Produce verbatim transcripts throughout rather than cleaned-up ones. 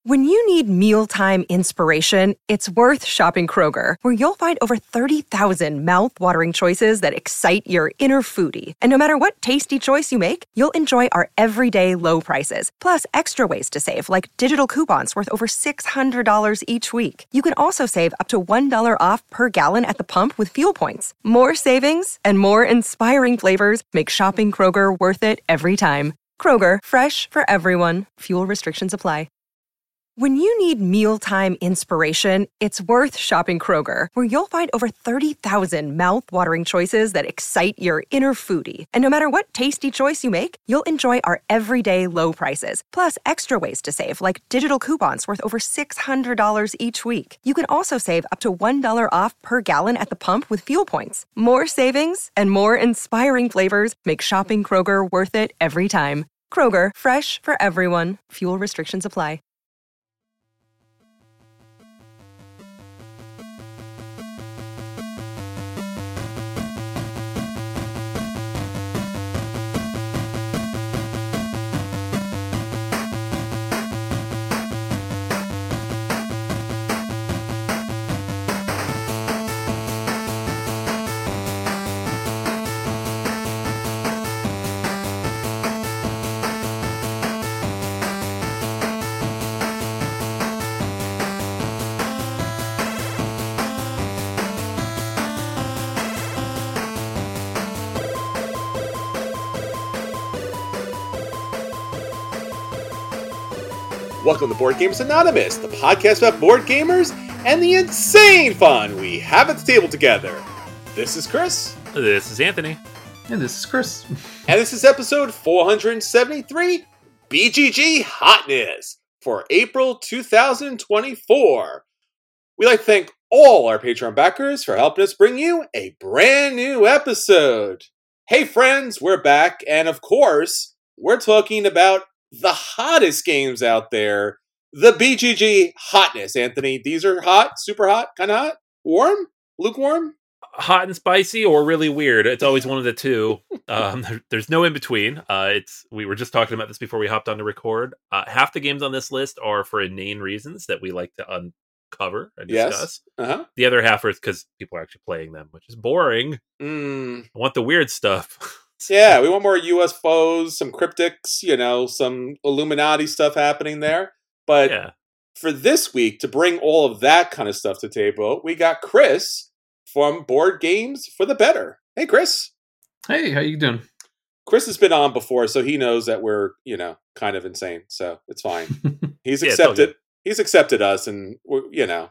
When you need mealtime inspiration, it's worth shopping Kroger, where you'll find over thirty thousand mouth-watering choices that excite your inner foodie. And no matter what tasty choice you make, you'll enjoy our everyday low prices, plus extra ways to save, like digital coupons worth over six hundred dollars each week. You can also save up to one dollar off per gallon at the pump with fuel points. More savings and more inspiring flavors make shopping Kroger worth it every time. Kroger, fresh for everyone. Fuel restrictions apply. When you need mealtime inspiration, it's worth shopping Kroger, where you'll find over thirty thousand mouth-watering choices that excite your inner foodie. And no matter what tasty choice you make, you'll enjoy our everyday low prices, plus extra ways to save, like digital coupons worth over six hundred dollars each week. You can also save up to one dollar off per gallon at the pump with fuel points. More savings and more inspiring flavors make shopping Kroger worth it every time. Kroger, fresh for everyone. Fuel restrictions apply. Welcome to Board Gamers Anonymous, the podcast about board gamers and the insane fun we have at the table together. This is Chris. This is Anthony. And this is Chris. And this is episode four hundred seventy-three, B G G Hotness, for April two thousand twenty-four. We'd like to thank all our Patreon backers for helping us bring you a brand new episode. Hey friends, we're back, and of course, we're talking about the hottest games out there, the B G G Hotness. Anthony, these are hot, super hot, kind of hot, warm, lukewarm, hot and spicy, or really weird. It's always one of the two. Um, there, there's no in between. Uh, it's we were just talking about this before we hopped on to record. Uh, half the games on this list are for inane reasons that we like to uncover and discuss. Yes. Uh-huh. The other half is because people are actually playing them, which is boring. Mm. I want the weird stuff. Yeah, we want more U S F Os, some cryptics, you know, some Illuminati stuff happening there. But yeah. For this week, to bring all of that kind of stuff to the table, we got Chris from Board Games for the Better. Hey, Chris. Hey, how you doing? Chris has been on before, so he knows that we're, you know, kind of insane. So it's fine. He's Yeah, accepted. He's accepted us, and we're, you know,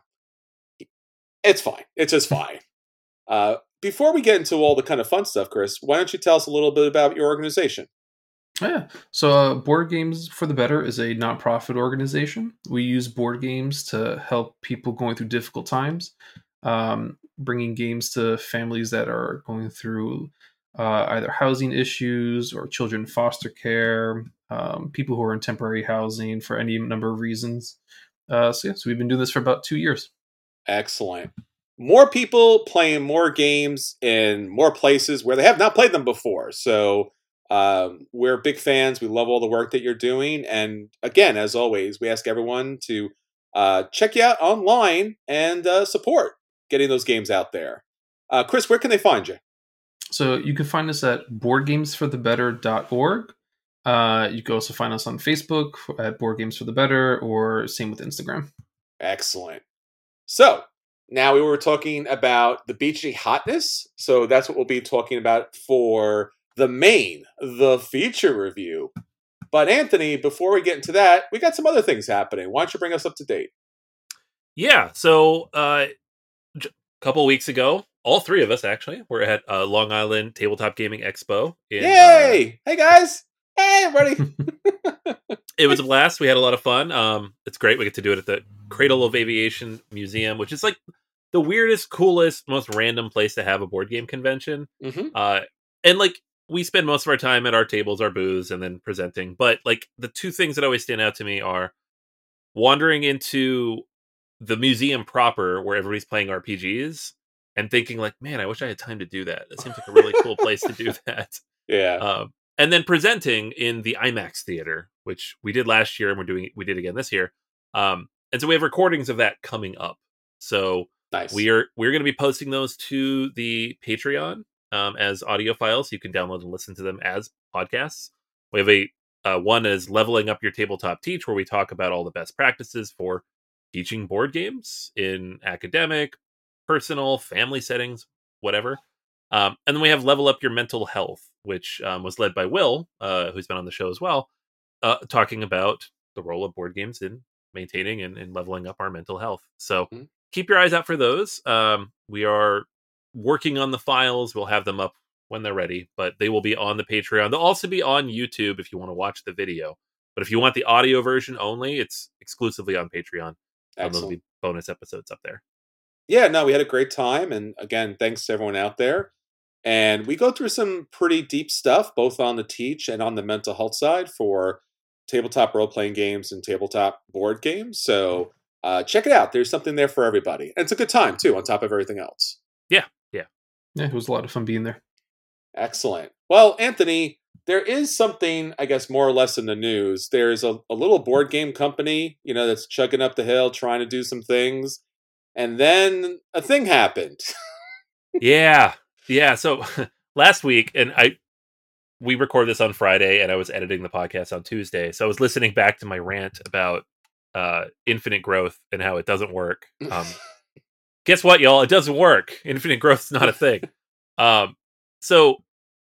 it's fine. It's just fine. Uh, Before we get into all the kind of fun stuff, Chris, why don't you tell us a little bit about your organization? Oh, yeah. So uh, Board Games for the Better is a nonprofit organization. We use board games to help people going through difficult times, um, bringing games to families that are going through uh, either housing issues or children in foster care, um, people who are in temporary housing for any number of reasons. Uh, so, yeah, so we've been doing this for about two years. Excellent. More people playing more games in more places where they have not played them before. So um, we're big fans. We love all the work that you're doing. And again, as always, we ask everyone to uh, check you out online and uh, support getting those games out there. Uh, Chris, where can they find you? So you can find us at board games for the better dot org. Uh, you can also find us on Facebook at Board Games for the Better, or same with Instagram. Excellent. So now we were talking about the B G G Hotness, so that's what we'll be talking about for the main, the feature review. But Anthony, before we get into that, we got some other things happening. Why don't you bring us up to date? Yeah, so uh, a couple weeks ago, all three of us actually were at uh, Long Island Tabletop Gaming Expo. In, Yay! Uh, hey guys! Hey everybody! It was a blast. We had a lot of fun. Um, it's great. We get to do it at the Cradle of Aviation Museum, which is like the weirdest, coolest, most random place to have a board game convention. Mm-hmm. Uh, and like we spend most of our time at our tables, our booths, and then presenting. But like the two things that always stand out to me are wandering into the museum proper where everybody's playing R P Gs and thinking like, man, I wish I had time to do that. That seems like a really cool place to do that. Yeah. Um, and then presenting in the IMAX theater, which we did last year and we're doing we did again this year. Um, and so we have recordings of that coming up. So Nice. we are we're going to be posting those to the Patreon um, as audio files. So you can download and listen to them as podcasts. We have a uh, one is Leveling Up Your Tabletop Teach, where we talk about all the best practices for teaching board games in academic, personal, family settings, whatever. Um, and then we have Level Up Your Mental Health, which um, was led by Will, uh, who's been on the show as well, uh, talking about the role of board games in maintaining and, and leveling up our mental health. So Mhm. keep your eyes out for those. Um, we are working on the files. We'll have them up when they're ready, but they will be on the Patreon. They'll also be on YouTube if you want to watch the video. But if you want the audio version only, it's exclusively on Patreon. And there'll Excellent. be bonus episodes up there. Yeah, no, we had a great time. And again, thanks to everyone out there. And we go through some pretty deep stuff, both on the teach and on the mental health side for tabletop role-playing games and tabletop board games. So uh, check it out. There's something there for everybody. And it's a good time, too, on top of everything else. Yeah, yeah. Yeah, it was a lot of fun being there. Excellent. Well, Anthony, there is something, I guess, more or less in the news. There's a, a little board game company, you know, that's chugging up the hill, trying to do some things. And then a thing happened. Yeah, yeah. So last week, and I we record this on Friday, and I was editing the podcast on Tuesday. So I was listening back to my rant about uh, infinite growth and how it doesn't work. Um, guess what, y'all? It doesn't work. Infinite growth is not a thing. Um, so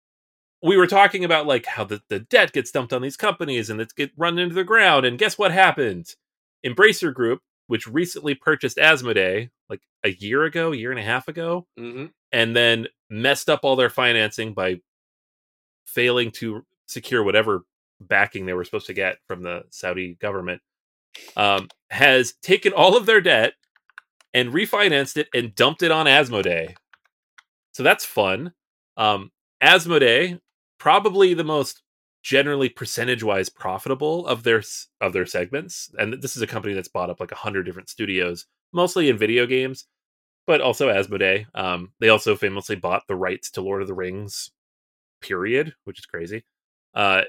we were talking about like how the, the debt gets dumped on these companies and it's get run into the ground. And guess what happened? Embracer Group, which recently purchased Asmodee like a year ago, a year and a half ago, Mm-hmm. and then messed up all their financing by failing to secure whatever backing they were supposed to get from the Saudi government, um, has taken all of their debt and refinanced it and dumped it on Asmodee. So that's fun. Um, Asmodee, probably the most generally percentage-wise profitable of their of their segments, and this is a company that's bought up like a hundred different studios, mostly in video games, but also Asmodee. Um, they also famously bought the rights to Lord of the Rings, period, which is crazy. Uh,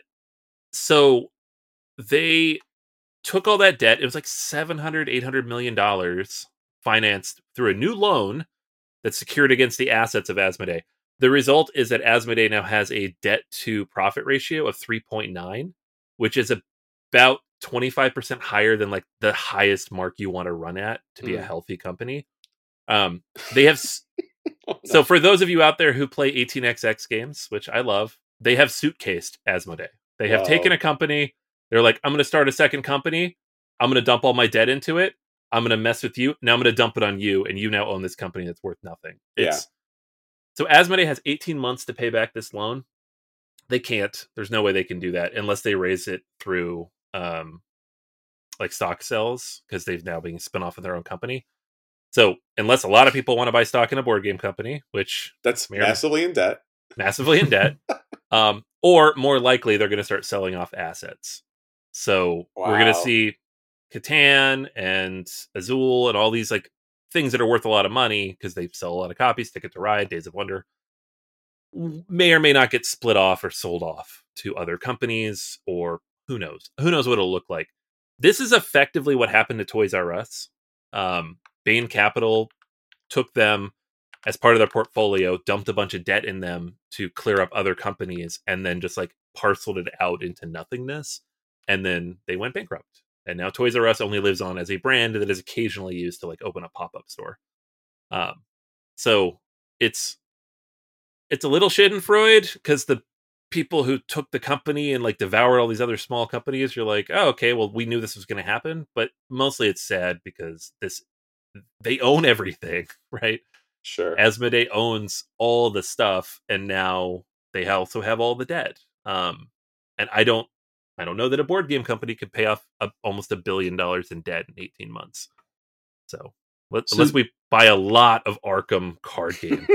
so they took all that debt. It was like seven hundred, eight hundred million dollars financed through a new loan that's secured against the assets of Asmodee. The result is that Asmodee now has a debt to profit ratio of three point nine, which is about twenty-five percent higher than like the highest mark you want to run at to be Mm. a healthy company. Um, they have s- Oh, no. so for those of you out there who play eighteen X X games, which I love, they have suitcased Asmodee. They have Wow. taken a company. They're like, I'm going to start a second company. I'm going to dump all my debt into it. I'm going to mess with you. Now I'm going to dump it on you, and you now own this company that's worth nothing. It's, So Asmodee has eighteen months to pay back this loan. They can't. There's no way they can do that unless they raise it through um, like stock sales, because they've now been spun off of their own company. So unless a lot of people want to buy stock in a board game company, which That's may or- massively in debt. massively in debt, um, or more likely they're going to start selling off assets. So we're going Wow. to see Catan and Azul and all these like things that are worth a lot of money because they sell a lot of copies. Ticket to Ride, Days of Wonder, may or may not get split off or sold off to other companies, or who knows? Who knows what it'll look like? This is effectively what happened to Toys R Us. Um, Bain Capital took them as part of their portfolio, dumped a bunch of debt in them to clear up other companies, and then just like parceled it out into nothingness. And then they went bankrupt. And now Toys R Us only lives on as a brand that is occasionally used to like open a pop-up store. Um, so it's it's a little Schadenfreude because the people who took the company and like devoured all these other small companies, you're like, oh, okay, well, we knew this was going to happen. But mostly it's sad because this they own everything, right? Sure. Asmodee owns all the stuff, and now they also have all the debt. Um, and I don't, I don't know that a board game company could pay off a, almost a billion dollars in debt in eighteen months. So, let, So- unless we buy a lot of Arkham card game,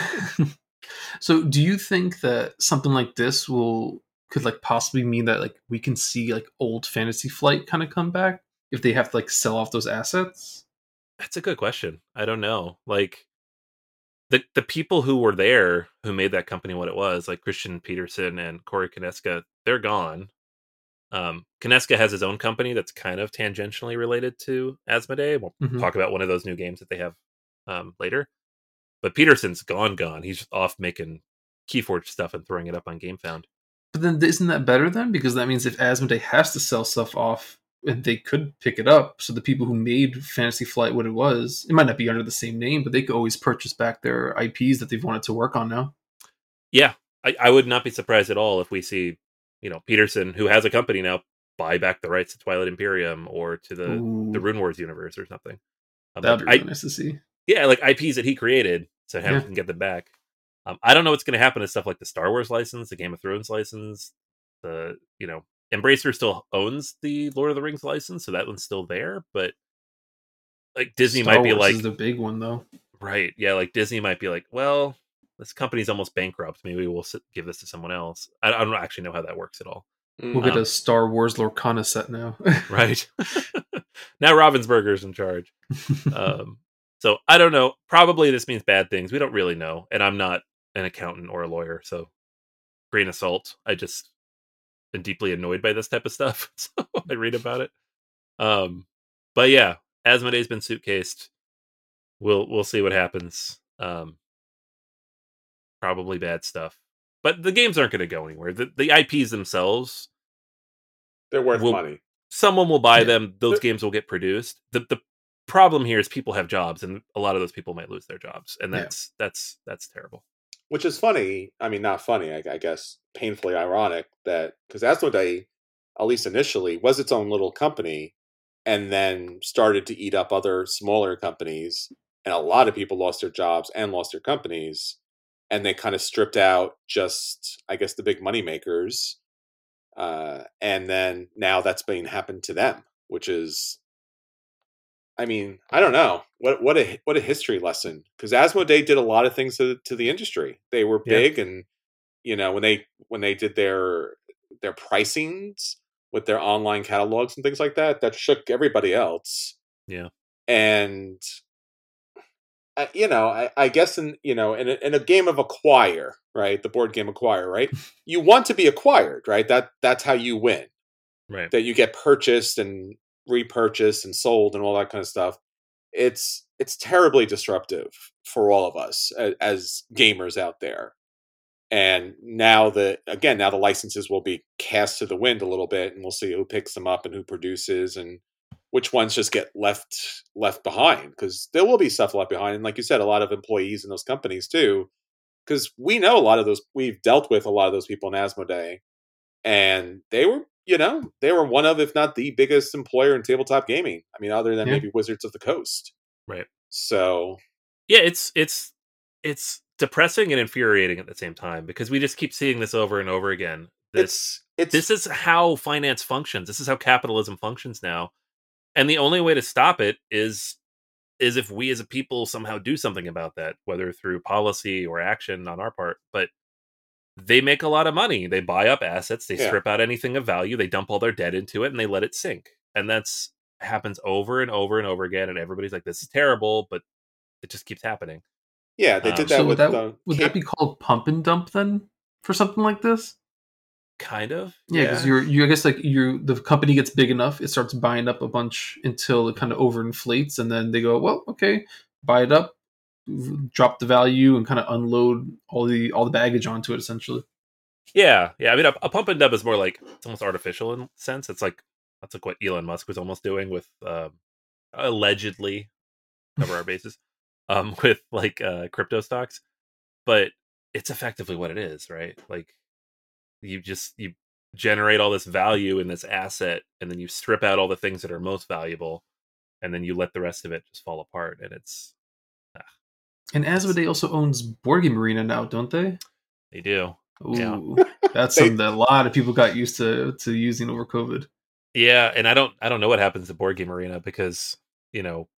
So do you think that something like this will could like possibly mean that like we can see like old Fantasy Flight kind of come back if they have to like sell off those assets? that's a good question. I don't know. Like the the people who were there who made that company what it was, like Christian Peterson and Corey Kineska, they're gone. Um, Kineska has his own company that's kind of tangentially related to Asmodee. We'll Mhm. talk about one of those new games that they have um, later. But Peterson's gone, gone. He's off making Keyforge stuff and throwing it up on GameFound. But then isn't that better then? Because that means if Asmodee has to sell stuff off, and they could pick it up, so the people who made Fantasy Flight what it was, it might not be under the same name, but they could always purchase back their I Ps that they've wanted to work on now. Yeah, I, I would not be surprised at all if we see, you know, Peterson, who has a company now, buy back the rights to Twilight Imperium or to the, Ooh, the Rune Wars universe or something. Um, that'd like, be really I, nice to see. yeah, like I Ps that he created, so have Yeah. can get them back. Um, I don't know what's going to happen to stuff like the Star Wars license, the Game of Thrones license, the, you know, Embracer still owns the Lord of the Rings license, so that one's still there. But like Disney Star might be Wars like, is the big one though. right, yeah, like Disney might be like, well, this company's almost bankrupt. Maybe we'll s- give this to someone else. I, I don't actually know how that works at all. We'll get Um, a Star Wars Lorcana set now. Right. Now Ravensburger's in charge. Um, so I don't know. Probably this means bad things. We don't really know. And I'm not an accountant or a lawyer, so grain of salt. I just am deeply annoyed by this type of stuff. So I read about it. Um, but yeah, Asmodee's been suitcased. We'll we'll see what happens. Um, probably bad stuff. But the games aren't going to go anywhere. The the I Ps themselves, They're worth will, money. someone will buy Yeah. them. Those games will get produced. The the problem here is people have jobs, and a lot of those people might lose their jobs, and Yeah. that's that's that's terrible. Which is funny. I mean, not funny, I, I guess, painfully ironic that because Asmodee, at least initially, was its own little company and then started to eat up other smaller companies. And a lot of people lost their jobs and lost their companies. And they kind of stripped out just, I guess, the big money makers. Uh, and then now that's being happened to them, which is, I mean, I don't know what what a what a history lesson, because Asmodee did a lot of things to to the industry. They were Yeah. big, and you know when they when they did their their pricings with their online catalogs and things like that, that shook everybody else. Yeah. And uh, you know, I, I guess in you know in a, in a game of acquire, right, the board game acquire, right, you want to be acquired, right? That that's how you win. Right. That you get purchased and repurchased and sold and all that kind of stuff. It's it's terribly disruptive for all of us as, as gamers out there. And now the again now the licenses will be cast to the wind a little bit, and we'll see who picks them up and who produces and which ones just get left left behind, because there will be stuff left behind. And like you said, a lot of employees in those companies too, because we know a lot of those. We've dealt with a lot of those people in Asmodee, and they were, you know, they were one of, if not the biggest employer in tabletop gaming. I mean, other than Yeah. maybe Wizards of the Coast. Right. So Yeah, it's it's it's depressing and infuriating at the same time, because we just keep seeing this over and over again. This it's it's this is how finance functions. This is how capitalism functions now. And the only way to stop it is is if we as a people somehow do something about that, whether through policy or action on our part. But they make a lot of money. They buy up assets, they Yeah. strip out anything of value, they dump all their debt into it, and they let it sink. And that's happens over and over and over again, and everybody's like, this is terrible, but it just keeps happening. yeah, they Um, did that So with would that the would Cape- that be called pump and dump then for something like this? Kind of. Yeah, because you're you I guess like you the company gets big enough, it starts buying up a bunch until it kind of overinflates, and then they go, well, okay, buy it up, drop the value, and kind of unload all the all the baggage onto it essentially. Yeah, yeah. I mean, a, a pump and dump is more like it's almost artificial in a sense. It's like that's like what Elon Musk was almost doing with um, allegedly cover our bases um, with like uh, crypto stocks, but it's effectively what it is, right? Like you just you generate all this value in this asset, and then you strip out all the things that are most valuable, and then you let the rest of it just fall apart, and it's And Asmodee also owns Board Game Arena now, don't they? they do. Ooh, that's They- something that a lot of people got used to to using over COVID. Yeah, and I don't I don't know what happens to Board Game Arena, because, you know,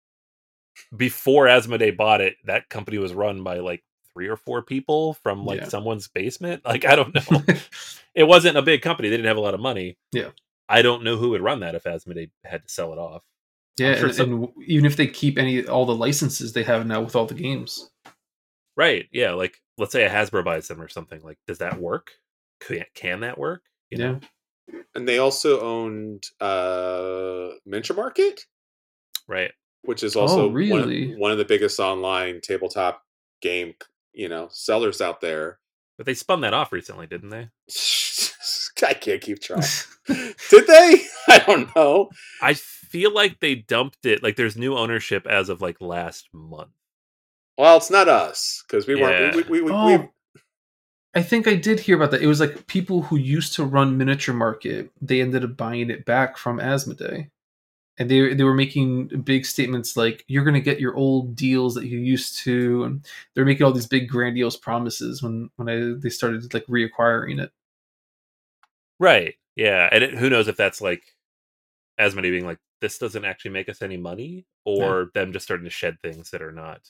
before Asmodee bought it, that company was run by like three or four people from like Yeah. someone's basement. Like, I don't know. It wasn't a big company. They didn't have a lot of money. Yeah. I don't know who would run that if Asmodee had to sell it off. Yeah, sure and, some- and even if they keep any all the licenses they have now with all the games. Right. Yeah. Like, let's say a Hasbro buys them or something. Like, does that work? Can, can that work? You Yeah. know? And they also owned uh, Miniature Market, Right. which is also Oh, really? one, of, one of the biggest online tabletop game, you know, sellers out there. But they spun that off recently, didn't they? I can't keep track. Did they? I don't know. I feel like they dumped it. Like there's new ownership as of like last month. Well, it's not us because we Yeah. weren't. We, we, we, Oh, we, I think I did hear about that. It was like people who used to run Miniature Market, they ended up buying it back from Asmodee. And they they were making big statements like, you're going to get your old deals that you used to. And they're making all these big grandiose promises when, when I, they started like reacquiring it. Right. Yeah. And it, who knows if that's like Asmodee being like, this doesn't actually make us any money, or yeah. them just starting to shed things that are not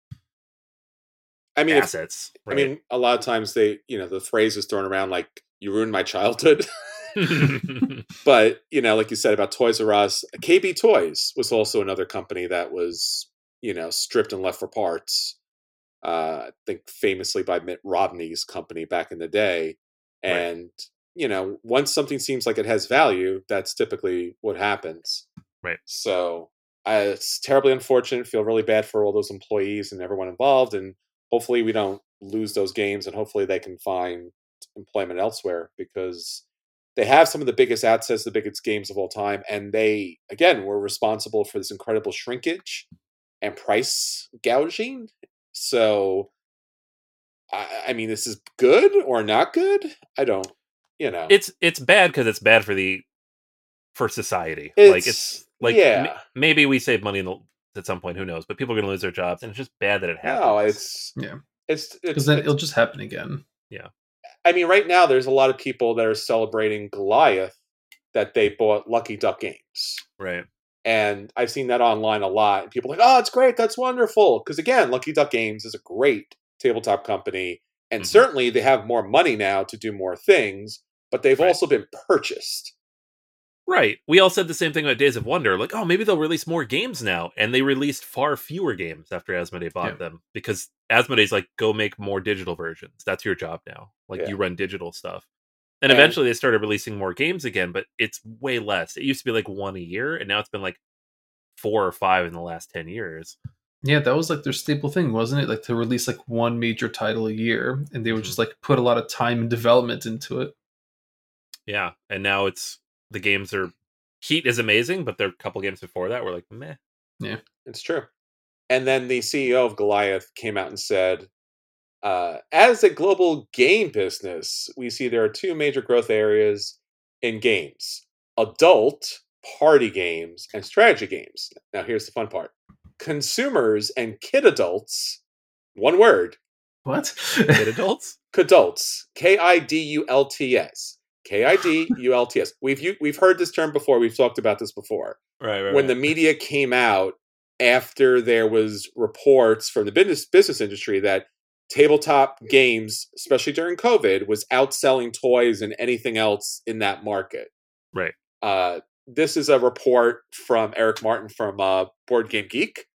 I mean, assets. If, right? I mean, a lot of times they, you know, the phrase is thrown around like, you ruined my childhood. But, you know, like you said about Toys R Us, K B Toys was also another company that was, you know, stripped and left for parts. Uh, I think famously by Mitt Romney's company back in the day. And, right. you know, once something seems like it has value, that's typically what happens. Right. So uh, it's terribly unfortunate. Feel really bad for all those employees and everyone involved. And hopefully we don't lose those games, and hopefully they can find employment elsewhere, because they have some of the biggest assets, the biggest games of all time. And they, again, were responsible for this incredible shrinkage and price gouging. So, I, I mean, this is good or not good? I don't, you know. It's it's bad because it's bad for the, for society. It's, like, it's, like, yeah. m- maybe we save money in the, at some point, who knows? But people are going to lose their jobs, and it's just bad that it happens. No, it's, yeah. It's, because it's, then it's, it'll just happen again. Yeah. I mean, right now, there's a lot of people that are celebrating Goliath that they bought Lucky Duck Games. Right. And I've seen that online a lot. And people are like, oh, it's great. That's wonderful. Because again, Lucky Duck Games is a great tabletop company. And mm-hmm. certainly they have more money now to do more things, but they've right. also been purchased. Right. We all said the same thing about Days of Wonder. Like, oh, maybe they'll release more games now. And they released far fewer games after Asmodee bought yeah. them. Because Asmodee's like, go make more digital versions. That's your job now. Like, yeah. you run digital stuff. And, and eventually they started releasing more games again, but it's way less. It used to be like one a year, and now it's been like four or five in the last ten years. Yeah, that was like their staple thing, wasn't it? Like to release like one major title a year, and they would mm-hmm. just like put a lot of time and development into it. Yeah, and now it's, the games are, Heat is amazing, but there are a couple games before that were like, meh. Yeah, it's true. And then the C E O of Goliath came out and said, uh, as a global game business, we see there are two major growth areas in games: adult party games and strategy games. Now, here's the fun part. Consumers and kid adults, one word. What? Kid adults? Kidults. K I D U L T S. K I D U L T S. We've we've heard this term before. We've talked about this before. Right, right. When right. the media came out after there was reports from the business business industry that tabletop games, especially during COVID, was outselling toys and anything else in that market. Right. Uh, this is a report from Eric Martin from uh, Board Game Geek.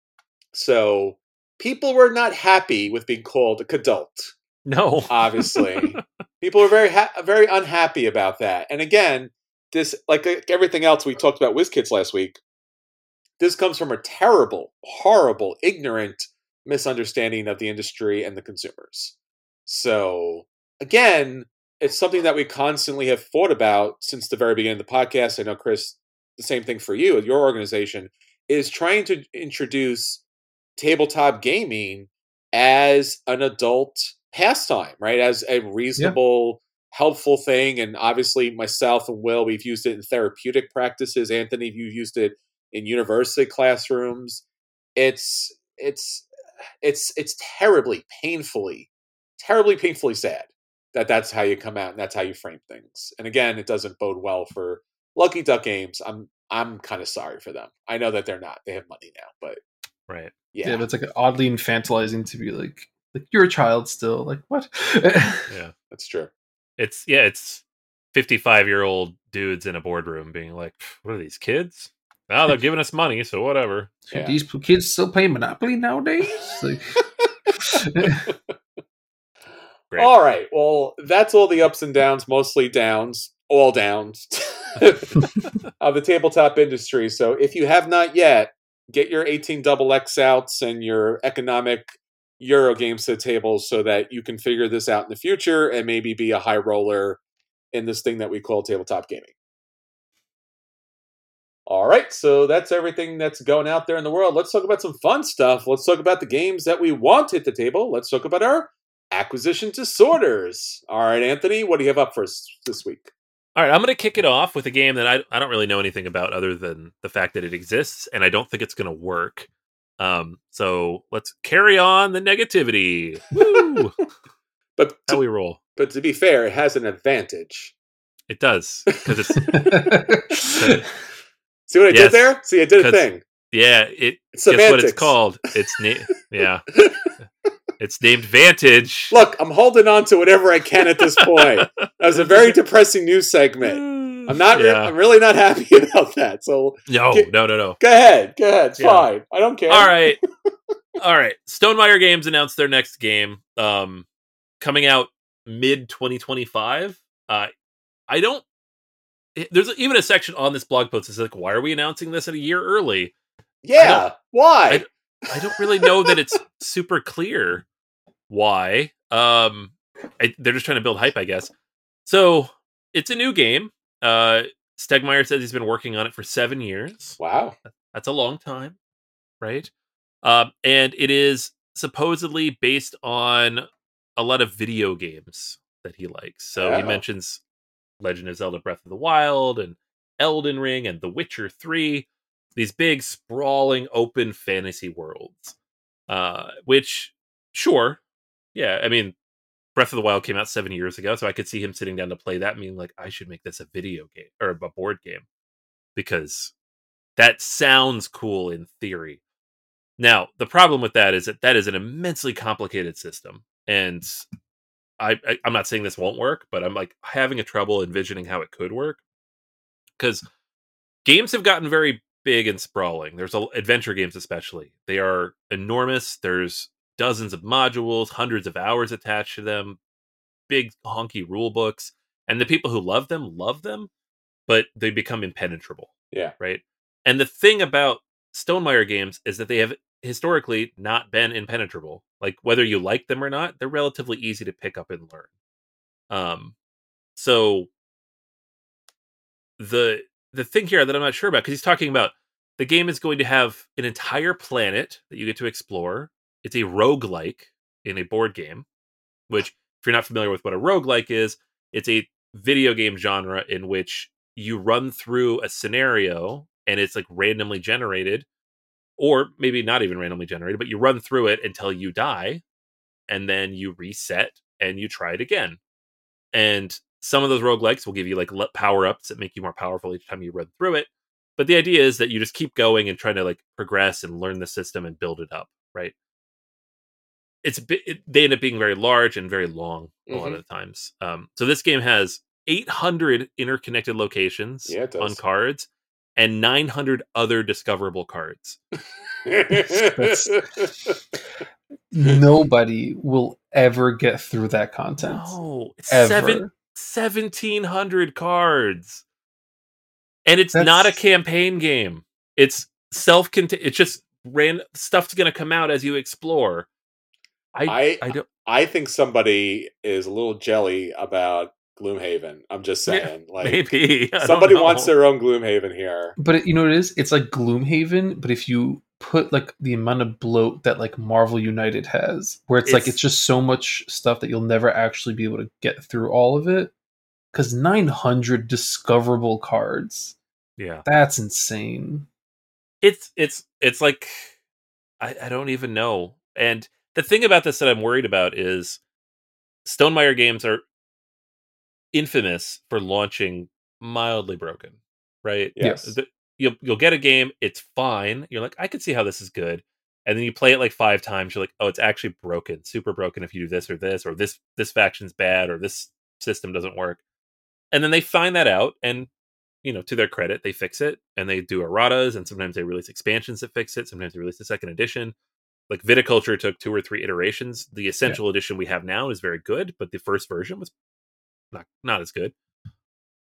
So people were not happy with being called a kidult. No, obviously, people are very ha- very unhappy about that. And again, this, like everything else we talked about WizKids last week, this comes from a terrible, horrible, ignorant misunderstanding of the industry and the consumers. So again, it's something that we constantly have thought about since the very beginning of the podcast. I know, Chris, the same thing for you. Your organization is trying to introduce tabletop gaming as an adult pastime, right? As a reasonable, yeah. helpful thing. And obviously myself and Will, we've used it in therapeutic practices. Anthony, you've used it in university classrooms. It's, it's, it's, it's terribly, painfully, terribly, painfully sad that that's how you come out and that's how you frame things. And again, it doesn't bode well for Lucky Duck Games. I'm, I'm kind of sorry for them. I know that they're not, they have money now, but right. Yeah. Yeah, but it's like oddly infantilizing to be like, like you're a child still. Like what? Yeah, that's true. It's yeah, it's fifty-five year old dudes in a boardroom being like, "What are these kids? Oh, they're giving us money, so whatever." Yeah. These kids still play Monopoly nowadays? Like... All right. Well, that's all the ups and downs, mostly downs all downs of the tabletop industry. So if you have not yet, get your eighteen double X outs and your economic Euro games to the table so that you can figure this out in the future and maybe be a high roller in this thing that we call tabletop gaming. All right, so that's everything that's going out there in the world. Let's talk about some fun stuff. Let's talk about the games that we want to hit the table. Let's talk about our acquisition disorders. All right, Anthony, what do you have up for us this week? All right, I'm going to kick it off with a game that I, I don't really know anything about other than the fact that it exists, and I don't think it's going to work. Um, so let's carry on the negativity. Woo! But to, how we roll. But to be fair, it has an advantage. It does, because it's... See what I yes, did there? See, I did a thing. Yeah, it. It's guess semantics. What it's called? It's na- yeah. It's named Vantage. Look, I'm holding on to whatever I can at this point. That was a very depressing news segment. I'm not. Re- yeah. I'm really not happy about that. So no, get, no, no, no. Go ahead. Go ahead. It's yeah. fine. I don't care. All right. All right. Stonemaier Games announced their next game, um, coming out mid twenty twenty-five. Uh, I don't. There's even a section on this blog post that's like, why are we announcing this at a year early? Yeah, why? I, I don't really know that it's super clear why. Um, I, they're just trying to build hype, I guess. So it's a new game. Uh, Stegmaier says he's been working on it for seven years. Wow. That's a long time, right? Um, and it is supposedly based on a lot of video games that he likes. So oh. he mentions Legend of Zelda Breath of the Wild and Elden Ring and The Witcher three, these big sprawling open fantasy worlds, uh, which sure. Yeah. I mean, Breath of the Wild came out seven years ago, so I could see him sitting down to play that and being like, I should make this a video game or a board game because that sounds cool in theory. Now, the problem with that is that that is an immensely complicated system, and I, I, I'm not saying this won't work, but I'm like having a trouble envisioning how it could work because games have gotten very big and sprawling. There's a, adventure games, especially. They are enormous. There's dozens of modules, hundreds of hours attached to them, big honky rule books, and the people who love them love them, but they become impenetrable. Yeah. Right. And the thing about Stonemaier games is that they have historically not been impenetrable. Like whether you like them or not, they're relatively easy to pick up and learn. Um, so the the thing here that I'm not sure about, because he's talking about the game is going to have an entire planet that you get to explore. It's a roguelike in a board game, which if you're not familiar with what a roguelike is, it's a video game genre in which you run through a scenario and it's like randomly generated, or maybe not even randomly generated, but you run through it until you die, and then you reset and you try it again. And some of those roguelikes will give you like power-ups that make you more powerful each time you run through it. But the idea is that you just keep going and trying to like progress and learn the system and build it up, right? It's a bit, it, they end up being very large and very long a mm-hmm. lot of the times. Um, so this game has eight hundred interconnected locations yeah, on cards and nine hundred other discoverable cards. Nobody will ever get through that content. No, it's ever. Seven, seventeen hundred cards. And it's That's... not a campaign game. It's self-contained. It's just random stuff's going to come out as you explore. I, I, I don't. I think somebody is a little jelly about Gloomhaven. I'm just saying, yeah, like maybe somebody wants their own Gloomhaven here. But it, you know what it is? It's like Gloomhaven, but if you put like the amount of bloat that like Marvel United has, where it's, it's like it's just so much stuff that you'll never actually be able to get through all of it. Because nine hundred discoverable cards. Yeah, that's insane. It's it's it's like I, I don't even know. And the thing about this that I'm worried about is Stonemaier games are infamous for launching mildly broken, right? Yes. The, you'll you'll get a game, it's fine. You're like, I could see how this is good. And then you play it like five times, you're like, oh, it's actually broken, super broken if you do this or this, or this this faction's bad, or this system doesn't work. And then they find that out, and you know, to their credit, they fix it, and they do erratas, and sometimes they release expansions that fix it. Sometimes they release the second edition. Like Viticulture took two or three iterations. The essential yeah. edition we have now is very good, but the first version was not not as good.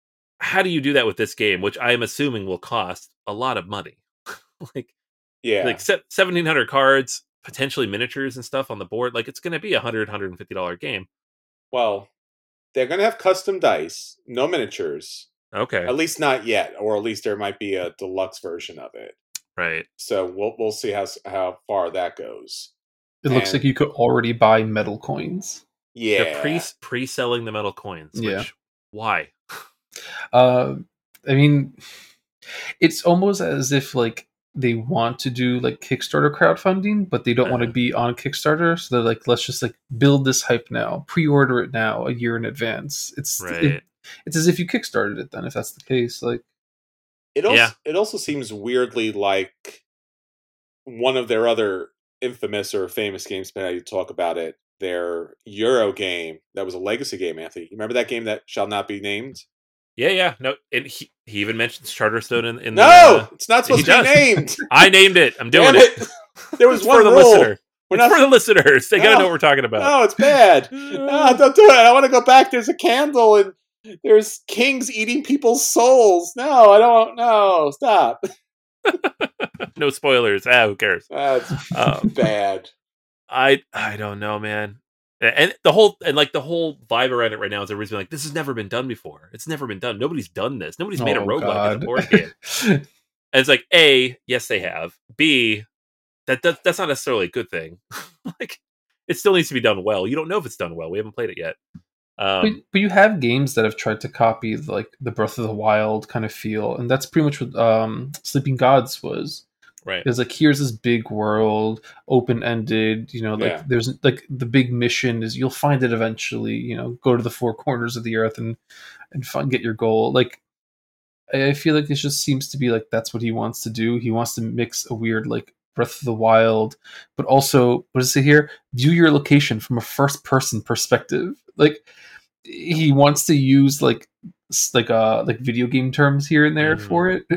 how do you do that with this game, which I am assuming will cost a lot of money? like, Yeah. like seventeen hundred cards, potentially miniatures and stuff on the board. Like, it's going to be a one hundred dollars, one hundred fifty dollars game. Well, they're going to have custom dice, no miniatures. Okay. At least not yet, or at least there might be a deluxe version of it. Right. So we'll we'll see how how far that goes. It looks And- like you could already buy metal coins. Yeah. They're pre pre selling the metal coins. Which, Yeah. Why? Uh, I mean, it's almost as if like they want to do like Kickstarter crowdfunding, but they don't want to Uh-huh. be on Kickstarter. So they're like, let's just like build this hype now, pre-order it now, a year in advance. It's Right. it, it's as if you kickstarted it then, if that's the case. Like, It also Yeah. it also seems weirdly like one of their other infamous or famous games. Depending on how you talk about it, their Euro game that was a legacy game. Anthony, you remember that game that shall not be named? Yeah, yeah. No, and he, he even mentions Charterstone in, in No, the. Uh, it's not supposed he to be does. named. I named it. I'm doing Damn it. it! There was It's one for the rule. listener. We're It's not for the listeners. They got to No. know what we're talking about. No, it's bad. No, don't do it. I want to go back. There's a candle and there's kings eating people's souls. No, I don't. No, stop. No spoilers. Ah, who cares? That's Um, bad. I I don't know, man. And the whole and like the whole vibe around it right now is everybody's been like, this has never been done before. It's never been done. Nobody's done this. Nobody's made a oh, roguelike as a God. board game. And it's like, A, yes, they have. B, that, that that's not necessarily a good thing. Like, it still needs to be done well. You don't know if it's done well. We haven't played it yet. Um, but, but you have games that have tried to copy like the Breath of the Wild kind of feel, and that's pretty much what um, Sleeping Gods was. right. It's like, here's this big world, open ended. You know, like Yeah. there's like the big mission is you'll find it eventually. You know, go to the four corners of the earth and and find, get your goal. Like, I feel like it just seems to be like that's what he wants to do. He wants to mix a weird like Breath of the Wild, but also what does it say here? View your location from a first person perspective. Like, he wants to use like s- like uh like video game terms here and there Mhm. for it.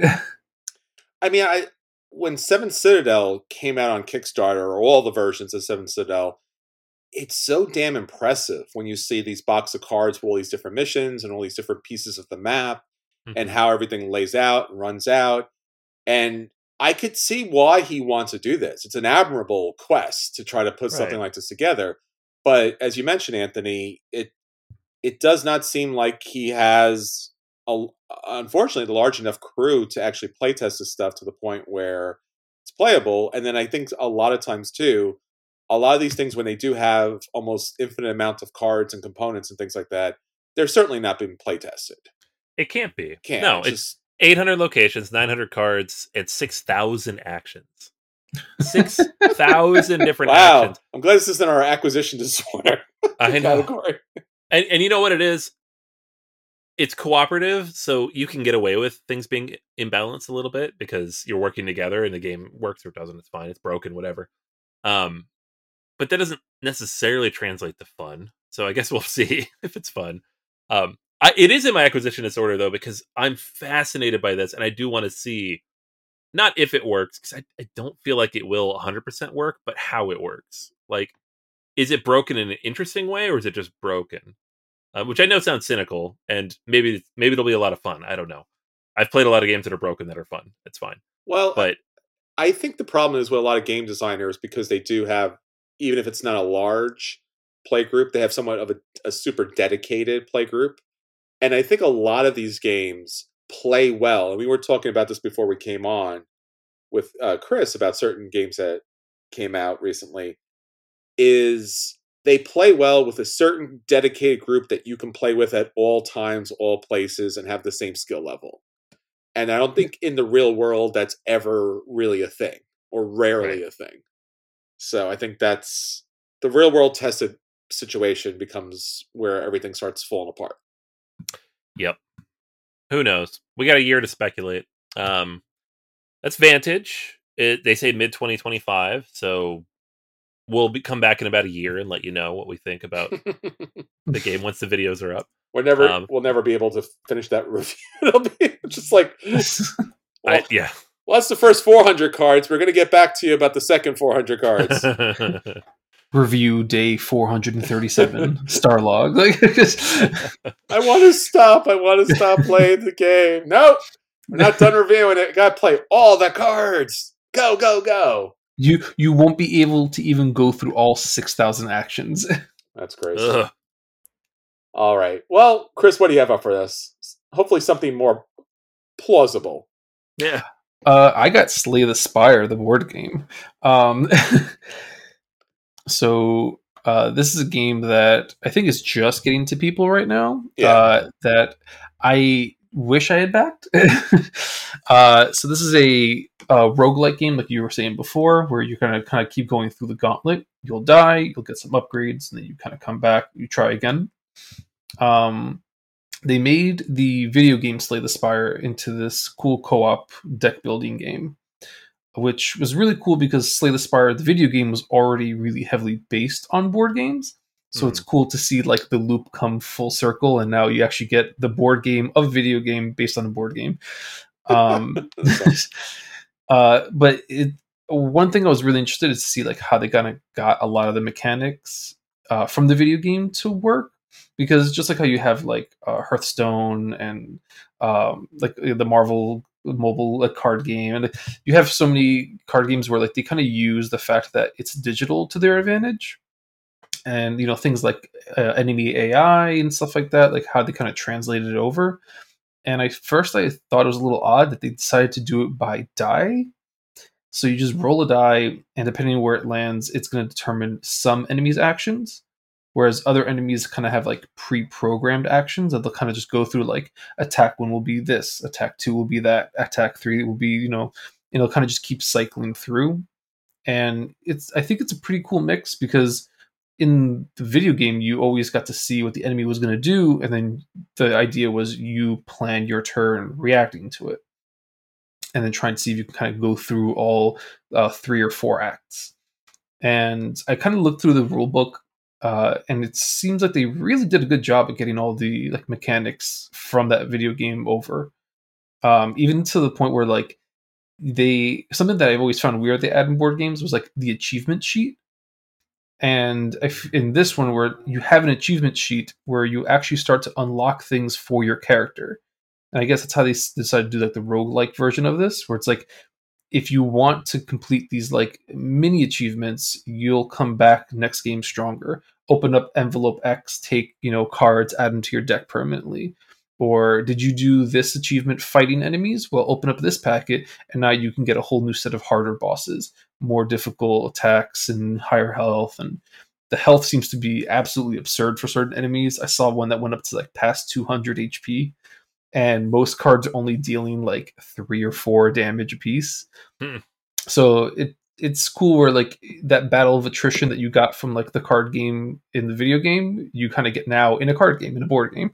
I mean, I when Seven Citadel came out on Kickstarter, or all the versions of Seven Citadel, it's so damn impressive when you see these box of cards with all these different missions and all these different pieces of the map and Mhm. how everything lays out and runs out. And I could see why he wants to do this. It's an admirable quest to try to put something Right. like this together. But as you mentioned, Anthony, it it does not seem like he has, a, unfortunately, the large enough crew to actually playtest this stuff to the point where it's playable. And then I think a lot of times too, a lot of these things, when they do have almost infinite amount of cards and components and things like that, they're certainly not being playtested. It can't be. Can't. No, it's it's just, eight hundred locations, nine hundred cards, and six thousand actions. six thousand different wow. actions. I'm glad this isn't our acquisition disorder I know. category. And, and you know what it is? It's cooperative, so you can get away with things being imbalanced a little bit because you're working together and the game works or doesn't. It's fine. It's broken, whatever. Um, but that doesn't necessarily translate to fun. So I guess we'll see if it's fun. Um, I, it is in my acquisition disorder, though, because I'm fascinated by this and I do want to see not if it works, because I, I don't feel like it will one hundred percent work, but how it works. Like, is it broken in an interesting way or is it just broken? Uh, which I know sounds cynical, and maybe maybe it'll be a lot of fun. I don't know. I've played a lot of games that are broken that are fun. It's fine. Well, But I think the problem is with a lot of game designers, because they do have, even if it's not a large play group, they have somewhat of a, a super dedicated play group. And I think a lot of these games play well. And we were talking about this before we came on with uh, Chris about certain games that came out recently, is they play well with a certain dedicated group that you can play with at all times, all places, and have the same skill level. And I don't think in the real world that's ever really a thing, or rarely Right. a thing. So I think that's the real world tested situation becomes where everything starts falling apart. yep. Who knows? We got a year to speculate. Um, that's Vantage. It, they say mid twenty twenty-five, so we'll be, come back in about a year and let you know what we think about the game once the videos are up. We're never, Um, we'll never be able to finish that review. It'll be just like, well, I, yeah. well, that's the first four hundred cards. We're going to get back to you about the second four hundred cards. review day four hundred thirty-seven Starlog. Like, just, I want to stop. I want to stop playing the game. Nope. We're not done reviewing it. Got to play all the cards. Go, go, go. You you won't be able to even go through all six thousand actions. That's crazy. Ugh. All right. Well, Chris, what do you have up for this? Hopefully something more plausible. Yeah. Uh, I got Slay the Spire, the board game. Um, so uh, this is a game that I think is just getting to people right now. Yeah. Uh, that I wish I had backed. uh, so this is a, a roguelike game, like you were saying before, where you're gonna kind of keep going through the gauntlet. You'll die, you'll get some upgrades, and then you kind of come back, you try again. Um, they made the video game Slay the Spire into this cool co-op deck building game, which was really cool because Slay the Spire, the video game, was already really heavily based on board games. So mm. it's cool to see like the loop come full circle, and now you actually get the board game of video game based on a board game. Um, uh, but it, one thing I was really interested in is to see like how they kind of got a lot of the mechanics uh, from the video game to work. Because just like how you have like uh, Hearthstone and um, like the Marvel mobile like card game, and you have so many card games where like they kind of use the fact that it's digital to their advantage, and you know things like uh, enemy A I and stuff like that, like how they kind of translated it over. And I first I thought it was a little odd that they decided to do it by die. So you just roll a die, and depending on where it lands, it's going to determine some enemies' actions. Whereas other enemies kind of have like pre-programmed actions that they'll kind of just go through, like attack one will be this, attack two will be that, attack three will be, you know, and it'll kind of just keep cycling through. And it's, I think it's a pretty cool mix because in the video game, you always got to see what the enemy was going to do. And then the idea was you plan your turn reacting to it. And then try and see if you can kind of go through all uh, three or four acts. And I kind of looked through the rule book. Uh, and it seems like they really did a good job at getting all the like mechanics from that video game over, um, even to the point where like they something that I've always found weird they add in board games was like the achievement sheet. And if, in this one, where you have an achievement sheet where you actually start to unlock things for your character, and I guess that's how they decided to do like the roguelike version of this, where it's like, if you want to complete these like mini achievements, you'll come back next game stronger. Open up envelope X, take, you know, cards, add them to your deck permanently. Or did you do this achievement fighting enemies? Well, open up this packet, and now you can get a whole new set of harder bosses, more difficult attacks and higher health. And the health seems to be absolutely absurd for certain enemies. I saw one that went up to like past two hundred H P. And most cards are only dealing like three or four damage a piece. Hmm. So it it's cool where like that battle of attrition that you got from like the card game in the video game, you kind of get now in a card game, in a board game.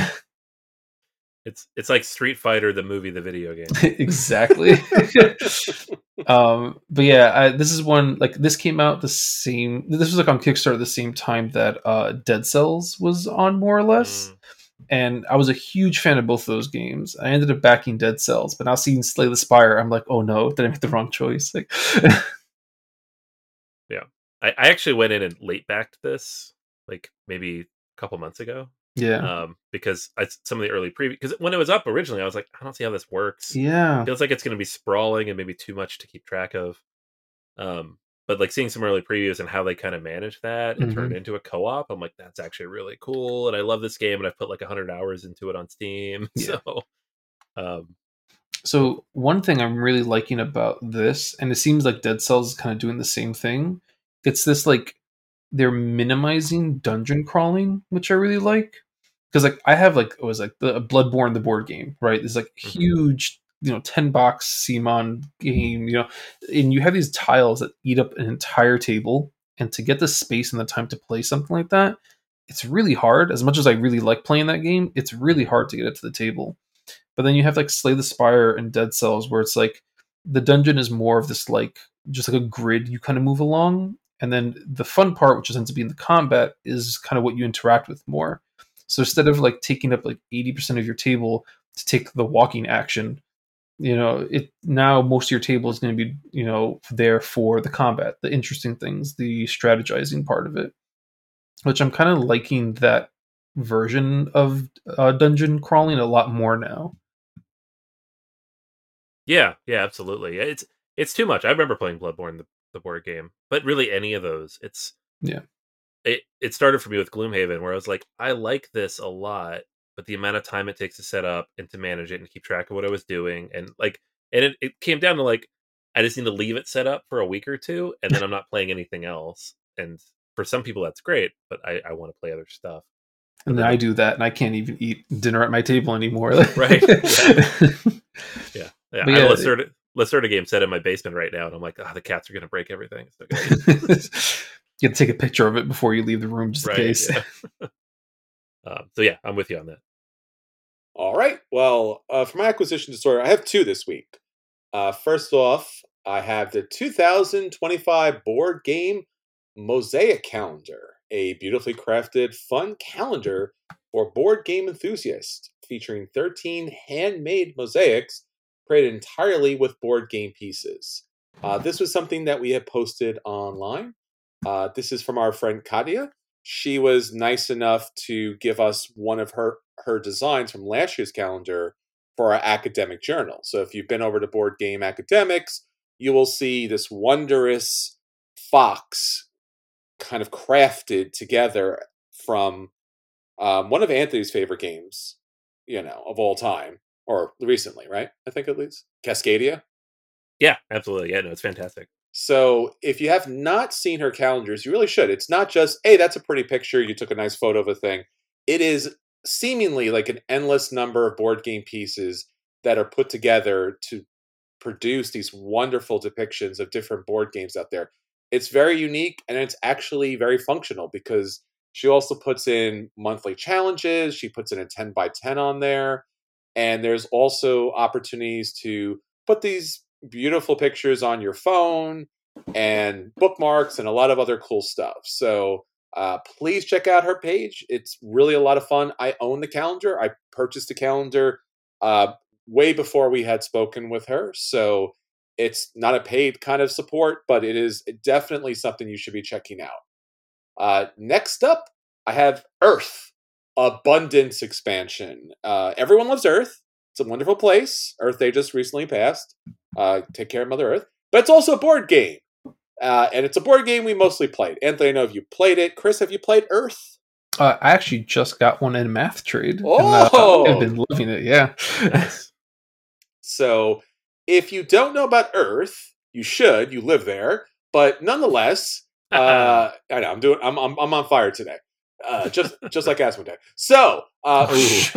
It's it's like Street Fighter, the movie, the video game. Exactly. um, but yeah, I, this is one like this came out the same. This was like on Kickstarter the same time that uh, Dead Cells was on, more or less. Mm. And I was a huge fan of both of those games. I ended up backing Dead Cells, but now seeing Slay the Spire, I'm like, oh no, did I make the wrong choice? Like, yeah, I, I actually went in and late backed this, like maybe a couple months ago. Yeah, um, because I, some of the early preview, because when it was up originally, I was like, I don't see how this works. Yeah, it feels like it's going to be sprawling and maybe too much to keep track of. Um, But like seeing some early previews and how they kind of manage that and mm-hmm. turn it into a co-op, I'm like, that's actually really cool. And I love this game, and I've put like one hundred hours into it on Steam. Yeah. So, um, so one thing I'm really liking about this, and it seems like Dead Cells is kind of doing the same thing. It's this like they're minimizing dungeon crawling, which I really like. Because like I have like it was like the Bloodborne, the board game, right? It's like mm-hmm. huge. You know, ten box C M O N game, you know, and you have these tiles that eat up an entire table. And to get the space and the time to play something like that, it's really hard. As much as I really like playing that game, it's really hard to get it to the table. But then you have like Slay the Spire and Dead Cells, where it's like the dungeon is more of this like just like a grid you kind of move along. And then the fun part, which ends up being the combat, is kind of what you interact with more. So instead of like taking up like eighty percent of your table to take the walking action, you know, it now most of your table is going to be, you know, there for the combat, the interesting things, the strategizing part of it, which I'm kind of liking that version of uh, dungeon crawling a lot more now. Yeah, yeah, absolutely. It's it's too much. I remember playing Bloodborne, the, the board game, but really any of those. It's Yeah. It it started for me with Gloomhaven, where I was like, I like this a lot, but the amount of time it takes to set up and to manage it and keep track of what I was doing, and like, and it, it came down to like, I just need to leave it set up for a week or two, and then I'm not playing anything else. And for some people, that's great, but I, I want to play other stuff. And then I do that, and I can't even eat dinner at my table anymore. Right? Yeah. yeah. Yeah. But I yeah, have a Lacerda, Lacerda game set in my basement right now, and I'm like, oh, the cats are going to break everything. It's okay. You have to take a picture of it before you leave the room, just Right, in case. yeah. um, so yeah, I'm with you on that. All right. Well, uh, for my acquisition disorder, I have two this week. Uh, first off, I have the two thousand twenty-five board game Mosaic Calendar, a beautifully crafted, fun calendar for board game enthusiasts, featuring thirteen handmade mosaics created entirely with board game pieces. Uh, this was something that we have posted online. Uh, this is from our friend Kadia. She was nice enough to give us one of her, her designs from last year's calendar for our academic journal. So if you've been over to Board Game Academics, you will see this wondrous fox kind of crafted together from um, one of Anthony's favorite games, you know, of all time, or recently, right? I think at least Cascadia. Yeah, absolutely. Yeah, no, it's fantastic. So if you have not seen her calendars, you really should. It's not just, hey, that's a pretty picture. You took a nice photo of a thing. It is seemingly like an endless number of board game pieces that are put together to produce these wonderful depictions of different board games out there. It's very unique, and it's actually very functional because she also puts in monthly challenges. She puts in a ten by ten on there. And there's also opportunities to put these beautiful pictures on your phone and bookmarks and a lot of other cool stuff. So uh, please check out her page. It's really a lot of fun. I own the calendar. I purchased the calendar uh, way before we had spoken with her. So it's not a paid kind of support, but it is definitely something you should be checking out. Uh, next up, I have Earth Abundance Expansion. Uh, everyone loves Earth. It's a wonderful place. Earth Day just recently passed. Uh, take care of Mother Earth. But it's also a board game. Uh, and it's a board game we mostly played. Anthony, I know if you played it. Chris, have you played Earth? Uh, I actually just got one in math trade. Oh! And, uh, I've been loving it, yeah. Nice. So, if you don't know about Earth, you should. You live there. But nonetheless, uh, I know I'm doing. I'm I'm, I'm on fire today. Uh, just just like Asmodee. So, uh,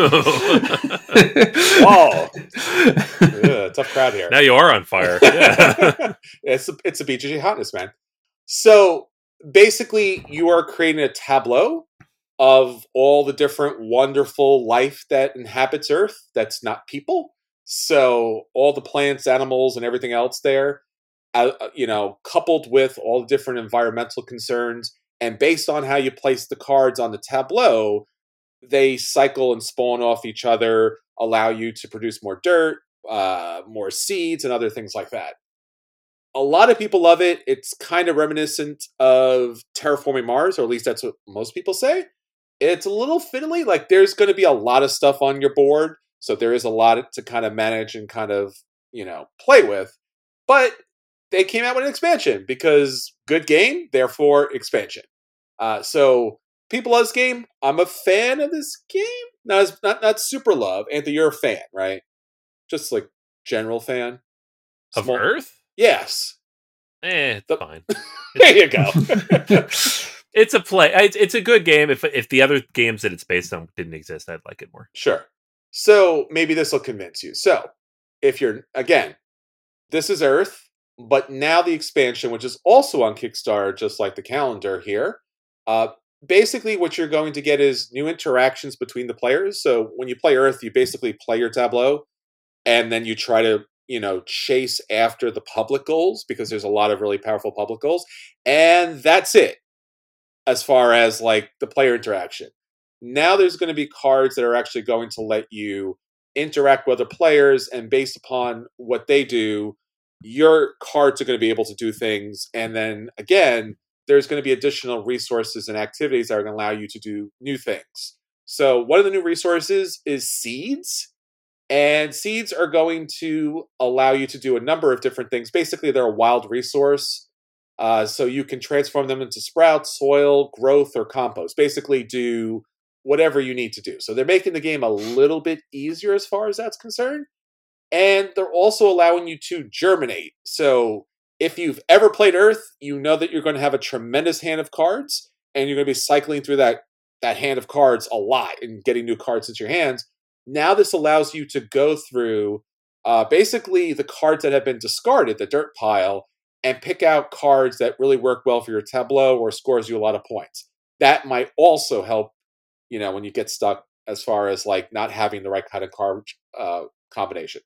whoa, Ugh, tough crowd here. Now you are on fire. Yeah. it's a, it's a B G G hotness, man. So basically, you are creating a tableau of all the different wonderful life that inhabits Earth. That's not people. So all the plants, animals, and everything else there, uh, you know, coupled with all the different environmental concerns. And based on how you place the cards on the tableau, they cycle and spawn off each other, allow you to produce more dirt, uh, more seeds, and other things like that. A lot of people love it. It's kind of reminiscent of Terraforming Mars, or at least that's what most people say. It's a little fiddly. Like, there's going to be a lot of stuff on your board, so there is a lot to kind of manage and kind of, you know, play with. But they came out with an expansion because good game, therefore expansion. Uh, so people love this game. I'm a fan of this game. Not, as, not not super love. Anthony, you're a fan, right? Just like general fan Of Small- Earth? Yes. Eh, it's The- fine. There you go. It's a play. It's, it's a good game. If if the other games that it's based on didn't exist, I'd like it more. Sure. So maybe this will convince you. So if you're, again, this is Earth, but now the expansion, which is also on Kickstarter, just like the calendar here, uh, basically what you're going to get is new interactions between the players. So when you play Earth, you basically play your tableau, and then you try to, you know, chase after the public goals, because there's a lot of really powerful public goals. And that's it as far as like the player interaction. Now there's going to be cards that are actually going to let you interact with other players, and based upon what they do, your cards are going to be able to do things. And then again, there's going to be additional resources and activities that are going to allow you to do new things. So one of the new resources is seeds. And seeds are going to allow you to do a number of different things. Basically, they're a wild resource. Uh, so you can transform them into sprouts, soil, growth, or compost. Basically do whatever you need to do. So they're making the game a little bit easier as far as that's concerned. And they're also allowing you to germinate. So if you've ever played Earth, you know that you're going to have a tremendous hand of cards. And you're going to be cycling through that, that hand of cards a lot and getting new cards into your hands. Now this allows you to go through uh, basically the cards that have been discarded, the dirt pile, and pick out cards that really work well for your tableau or scores you a lot of points. That might also help, you know, when you get stuck as far as like not having the right kind of card uh, combination.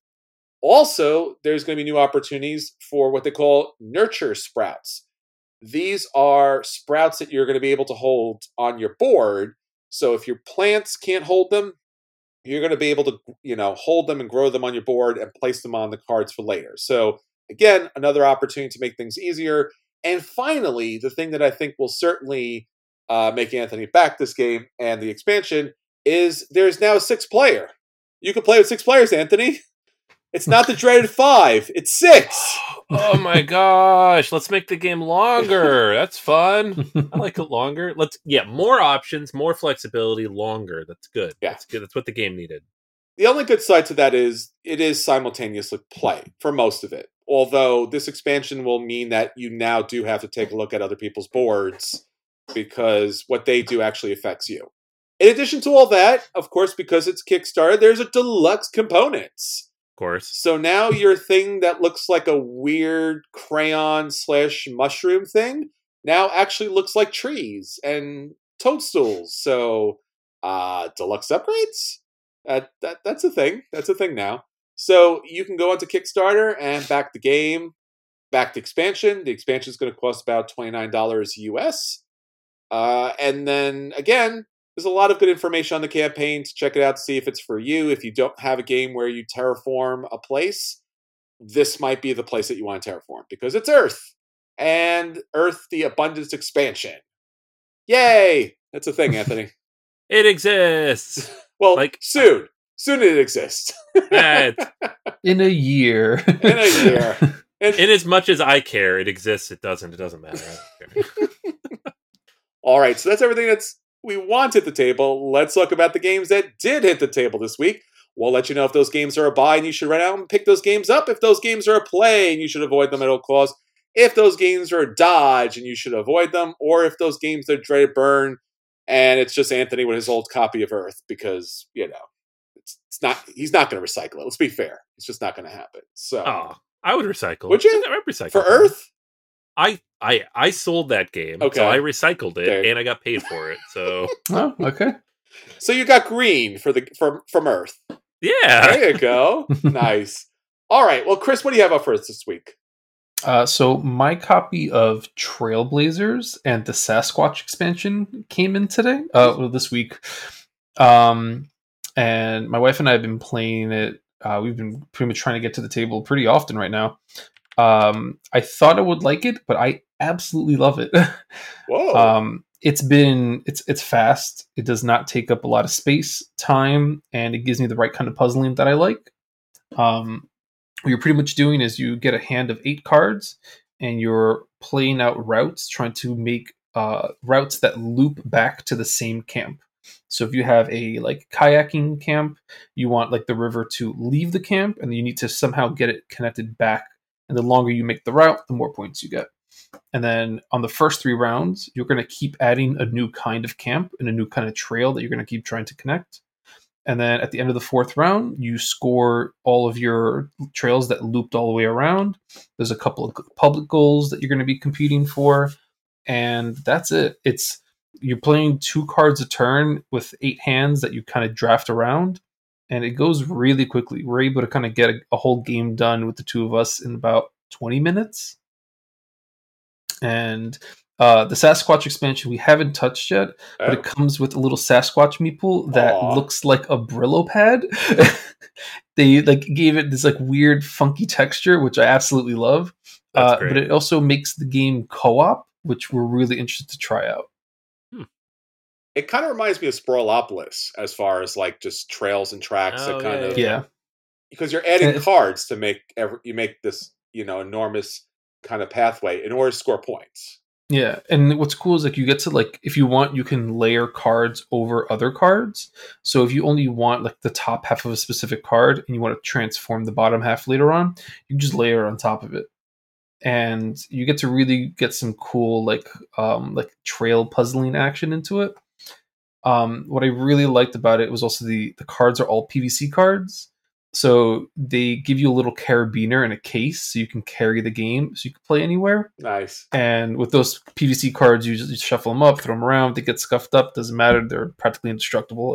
Also, there's going to be new opportunities for what they call nurture sprouts. These are sprouts that you're going to be able to hold on your board. So if your plants can't hold them, you're going to be able to, you know, hold them and grow them on your board and place them on the cards for later. So again, another opportunity to make things easier. And finally, the thing that I think will certainly uh, make Anthony back this game and the expansion is there's now a six player. You can play with six players, Anthony. It's not the dreaded five. It's six. Oh my gosh. Let's make the game longer. That's fun. I like it longer. Let's, yeah, more options, more flexibility, longer. That's good. Yeah. That's good. That's what the game needed. The only good side to that is it is simultaneously play for most of it. Although this expansion will mean that you now do have to take a look at other people's boards because what they do actually affects you. In addition to all that, of course, because it's Kickstarter, there's a deluxe components. Of course. So now your thing that looks like a weird crayon slash mushroom thing now actually looks like trees and toadstools. So uh, deluxe upgrades? Uh, that That's a thing. That's a thing now. So you can go onto Kickstarter and back the game, back the expansion. The expansion is going to cost about twenty-nine dollars U S. Uh, and then, again, there's a lot of good information on the campaign to check it out to see if it's for you. If you don't have a game where you terraform a place, this might be the place that you want to terraform because it's Earth. And Earth, the Abundance Expansion. Yay! That's a thing, Anthony. It exists. Well, like soon. Soon it exists. In a year. In a year. And, in as much as I care, it exists. It doesn't. It doesn't matter. I don't care. All right, so that's everything that's we want at the table. Let's talk about the games that did hit the table this week. We'll let you know if those games are a buy and you should run out and pick those games up. If those games are a play and you should avoid them at all costs. If those games are a dodge and you should avoid them. Or if those games are dreaded burn and it's just Anthony with his old copy of Earth because, you know, it's, it's not. He's not going to recycle it. Let's be fair. It's just not going to happen. So, oh, I would recycle. Would you? I would recycle for Earth? I I I sold that game, okay. so I recycled it, okay. and I got paid for it. So, oh, okay. So you got green for the from from Earth. Yeah, there you go. Nice. All right. Well, Chris, what do you have up for us this week? Uh, so my copy of Trailblazers and the Sasquatch expansion came in today. Uh, well, this week, um, and my wife and I have been playing it. Uh, we've been pretty much trying to get to the table pretty often right now. Um, I thought I would like it, but I absolutely love it. Whoa. Um, it's been, it's, it's fast. It does not take up a lot of space, time, and it gives me the right kind of puzzling that I like. Um, what you're pretty much doing is you get a hand of eight cards and you're playing out routes, trying to make, uh, routes that loop back to the same camp. So if you have a like kayaking camp, you want like the river to leave the camp and you need to somehow get it connected back. And the longer you make the route, the more points you get. And then on the first three rounds, you're going to keep adding a new kind of camp and a new kind of trail that you're going to keep trying to connect. And then at the end of the fourth round, you score all of your trails that looped all the way around. There's a couple of public goals that you're going to be competing for. And that's it. It's you're playing two cards a turn with eight hands that you kind of draft around. And it goes really quickly. We're able to kind of get a, a whole game done with the two of us in about twenty minutes. And Uh, the Sasquatch expansion we haven't touched yet, but Oh. it comes with a little Sasquatch meeple that Aw. looks like a Brillo pad. They like gave it this like weird, funky texture, which I absolutely love. That's Uh, great. but it also makes the game co-op, which we're really interested to try out. It kind of reminds me of Sprawlopolis as far as like just trails and tracks Oh, that kind yeah, of yeah. Yeah, because you're adding And if- cards to make every, you make this you know enormous kind of pathway in order to score points. yeah. And what's cool is like you get to like if you want, you can layer cards over other cards. So if you only want like the top half of a specific card and you want to transform the bottom half later on, you can just layer it on top of it. And you get to really get some cool like um like trail puzzling action into it. Um, what I really liked about it was also the the cards are all P V C cards, so they give you a little carabiner in a case, so you can carry the game, so you can play anywhere. Nice. And with those P V C cards, you just shuffle them up, throw them around. They get scuffed up, doesn't matter. They're practically indestructible.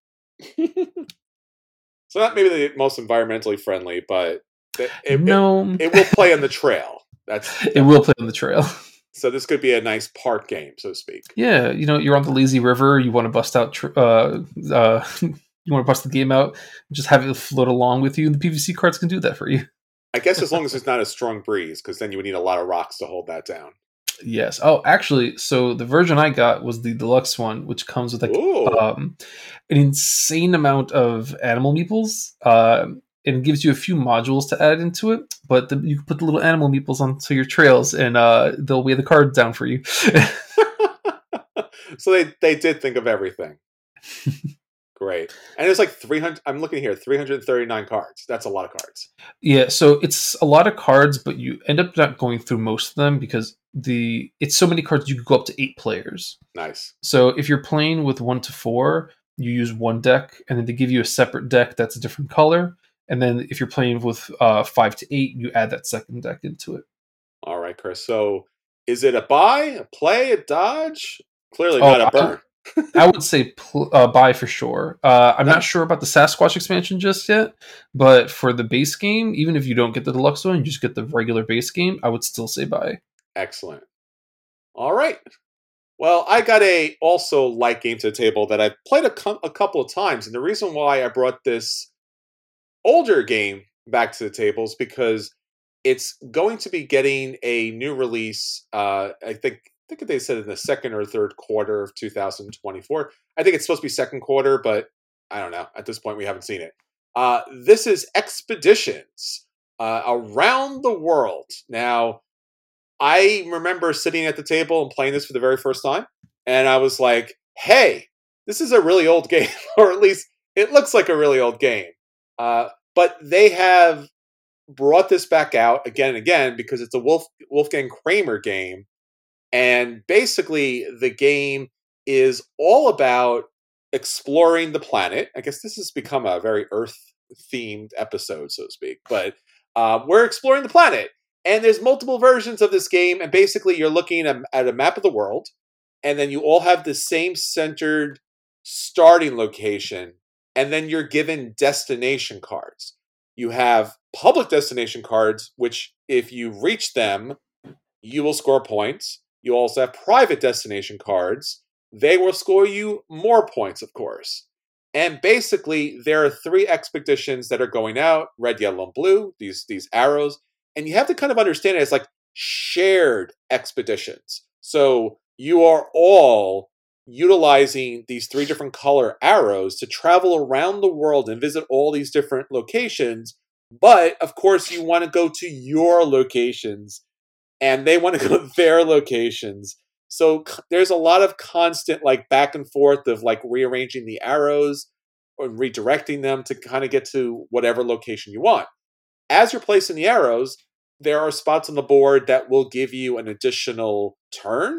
So not maybe the most environmentally friendly, but it, it, no, it, it will play on the trail. That's it will play on the trail. so this could be a nice park game, so to speak. Yeah, you know, you're on the lazy river. You want to bust out. Tr- uh, uh, you want to bust the game out. Just have it float along with you. And the P V C cards can do that for you. I guess as long as it's not a strong breeze, because then you would need a lot of rocks to hold that down. Yes. Oh, actually, so the version I got was the deluxe one, which comes with like Ooh. um, an insane amount of animal meeples. Uh, and it gives you a few modules to add into it, but the, you can put the little animal meeples onto your trails, and uh, they'll weigh the cards down for you. So they they did think of everything. Great. And it's like three hundred. I'm looking here, three hundred thirty-nine cards. That's a lot of cards. Yeah, so it's a lot of cards, but you end up not going through most of them because the it's so many cards you could go up to eight players. Nice. So if you're playing with one to four, you use one deck, and then they give you a separate deck that's a different color. And then if you're playing with uh, five to eight, you add that second deck into it. All right, Chris. So is it a buy, a play, a dodge? Clearly Oh, not a burn. I would say pl- uh, buy for sure. Uh, I'm not sure about the Sasquatch expansion just yet, but for the base game, even if you don't get the deluxe one, you just get the regular base game, I would still say buy. Excellent. All right. Well, I got a also light game to the table that I've played a, com- a couple of times, and the reason why I brought this older game back to the table is because it's going to be getting a new release. Uh, I think I think they said in the second or third quarter of two thousand twenty-four. I think it's supposed to be second quarter, but I don't know. At this point, we haven't seen it. Uh, this is Expeditions uh, Around the World. Now, I remember sitting at the table and playing this for the very first time, and I was like, hey, this is a really old game, or at least it looks like a really old game. Uh, but they have brought this back out again and again because it's a Wolf, Wolfgang Kramer game. And basically, the game is all about exploring the planet. I guess this has become a very Earth-themed episode, so to speak. But uh, we're exploring the planet. And there's multiple versions of this game. And basically, you're looking at, at a map of the world. And then you all have the same centered starting location. And then you're given destination cards. You have public destination cards, which if you reach them, you will score points. You also have private destination cards. They will score you more points, of course. And basically, there are three expeditions that are going out, red, yellow, and blue, these, these arrows. And you have to kind of understand it as like shared expeditions. So you are all utilizing these three different color arrows to travel around the world and visit all these different locations. But, of course, you want to go to your locations. And they want to go to their locations. So there's a lot of constant like back and forth of like rearranging the arrows or redirecting them to kind of get to whatever location you want. As you're placing the arrows, there are spots on the board that will give you an additional turn,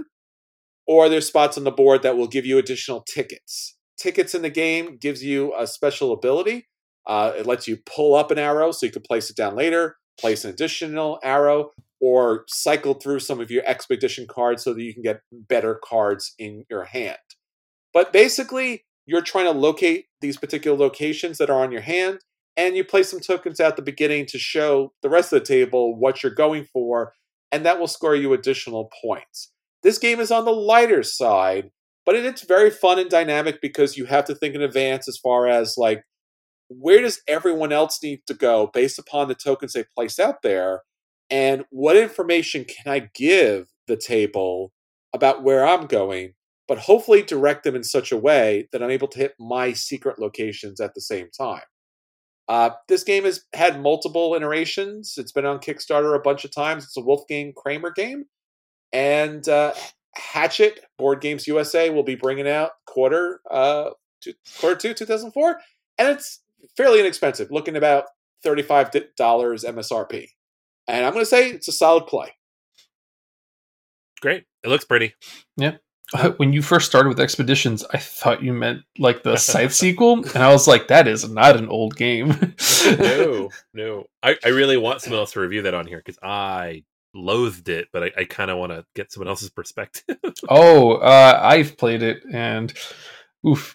or there's spots on the board that will give you additional tickets. Tickets in the game gives you a special ability. Uh, it lets you pull up an arrow so you can place it down later, place an additional arrow, or cycle through some of your expedition cards so that you can get better cards in your hand. But basically, you're trying to locate these particular locations that are on your hand, and you place some tokens at the beginning to show the rest of the table what you're going for, and that will score you additional points. This game is on the lighter side, but it's very fun and dynamic because you have to think in advance as far as, like, where does everyone else need to go based upon the tokens they place out there, and what information can I give the table about where I'm going, but hopefully direct them in such a way that I'm able to hit my secret locations at the same time. Uh, this game has had multiple iterations. It's been on Kickstarter a bunch of times. It's a Wolfgang Kramer game. And uh, Hatchet Board Games U S A will be bringing out quarter, uh, two, quarter two, two thousand four. And it's fairly inexpensive, looking about thirty-five dollars M S R P. And I'm going to say it's a solid play. Great. It looks pretty. Yeah. When you first started with Expeditions, I thought you meant like the Scythe sequel, and I was like, that is not an old game. no, no. I, I really want someone else to review that on here because I loathed it, but I, I kind of want to get someone else's perspective. oh, uh, I've played it, and oof.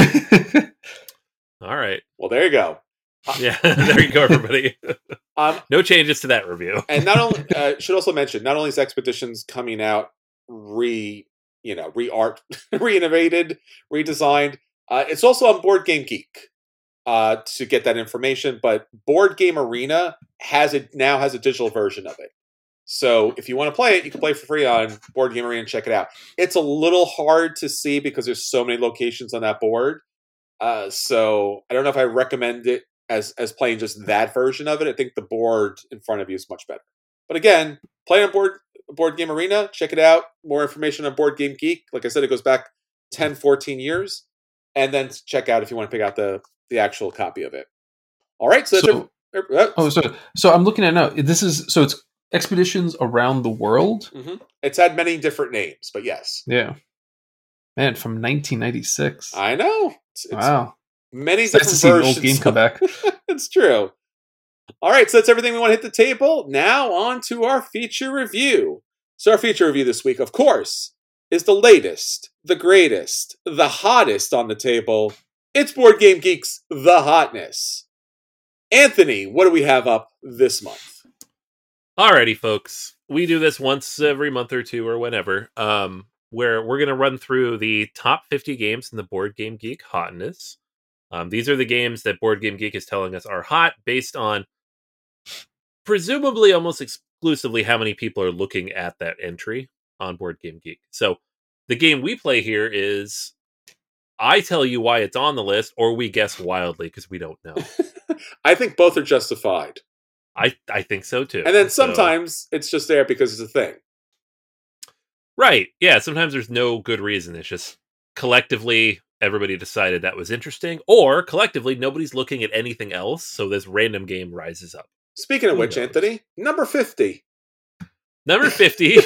All right. Well, there you go. Yeah, there you go, everybody. um, no changes to that review. And not only, uh, should also mention, not only is Expeditions coming out re... you know, re-art, re-innovated, redesigned. Uh, it's also on Board Game Geek uh, to get that information, but Board Game Arena has it now has a digital version of it. So if you want to play it, you can play for free on Board Game Arena and check it out. It's a little hard to see because there's so many locations on that board. Uh, so I don't know if I recommend it as as playing just that version of it. I think the board in front of you is much better. But again, play on board. Board Game Arena, check it out. More information on Board Game Geek. Like I said, it goes back ten, fourteen years. And then check out if you want to pick out the, the actual copy of it. All right. So, so that's a, uh, oh, so so I'm looking at it now. This is so it's Expeditions Around the World. Mm-hmm. It's had many different names, but yes. Yeah. Man, from nineteen ninety-six. I know. It's, it's wow. Many it's different nice to see versions. an old game come back. It's true. All right, so that's everything we want to hit the table. Now on to our feature review. So our feature review this week, of course, is the latest, the greatest, the hottest on the table. It's Board Game Geek's The Hotness. Anthony, what do we have up this month? Alrighty, folks. We do this once every month or two or whenever, um, where we're going to run through the top fifty games in the Board Game Geek Hotness. Um, these are the games that Board Game Geek is telling us are hot based on presumably almost exclusively how many people are looking at that entry on Board Game Geek. So the game we play here is I tell you why it's on the list, or we guess wildly because we don't know. I think both are justified. I, I think so too. And then sometimes so, it's just there because it's a thing. Right. Yeah, sometimes there's no good reason. It's just collectively everybody decided that was interesting, or collectively nobody's looking at anything else, so this random game rises up. Speaking of Who which, knows? Anthony, number fifty. Number fifty.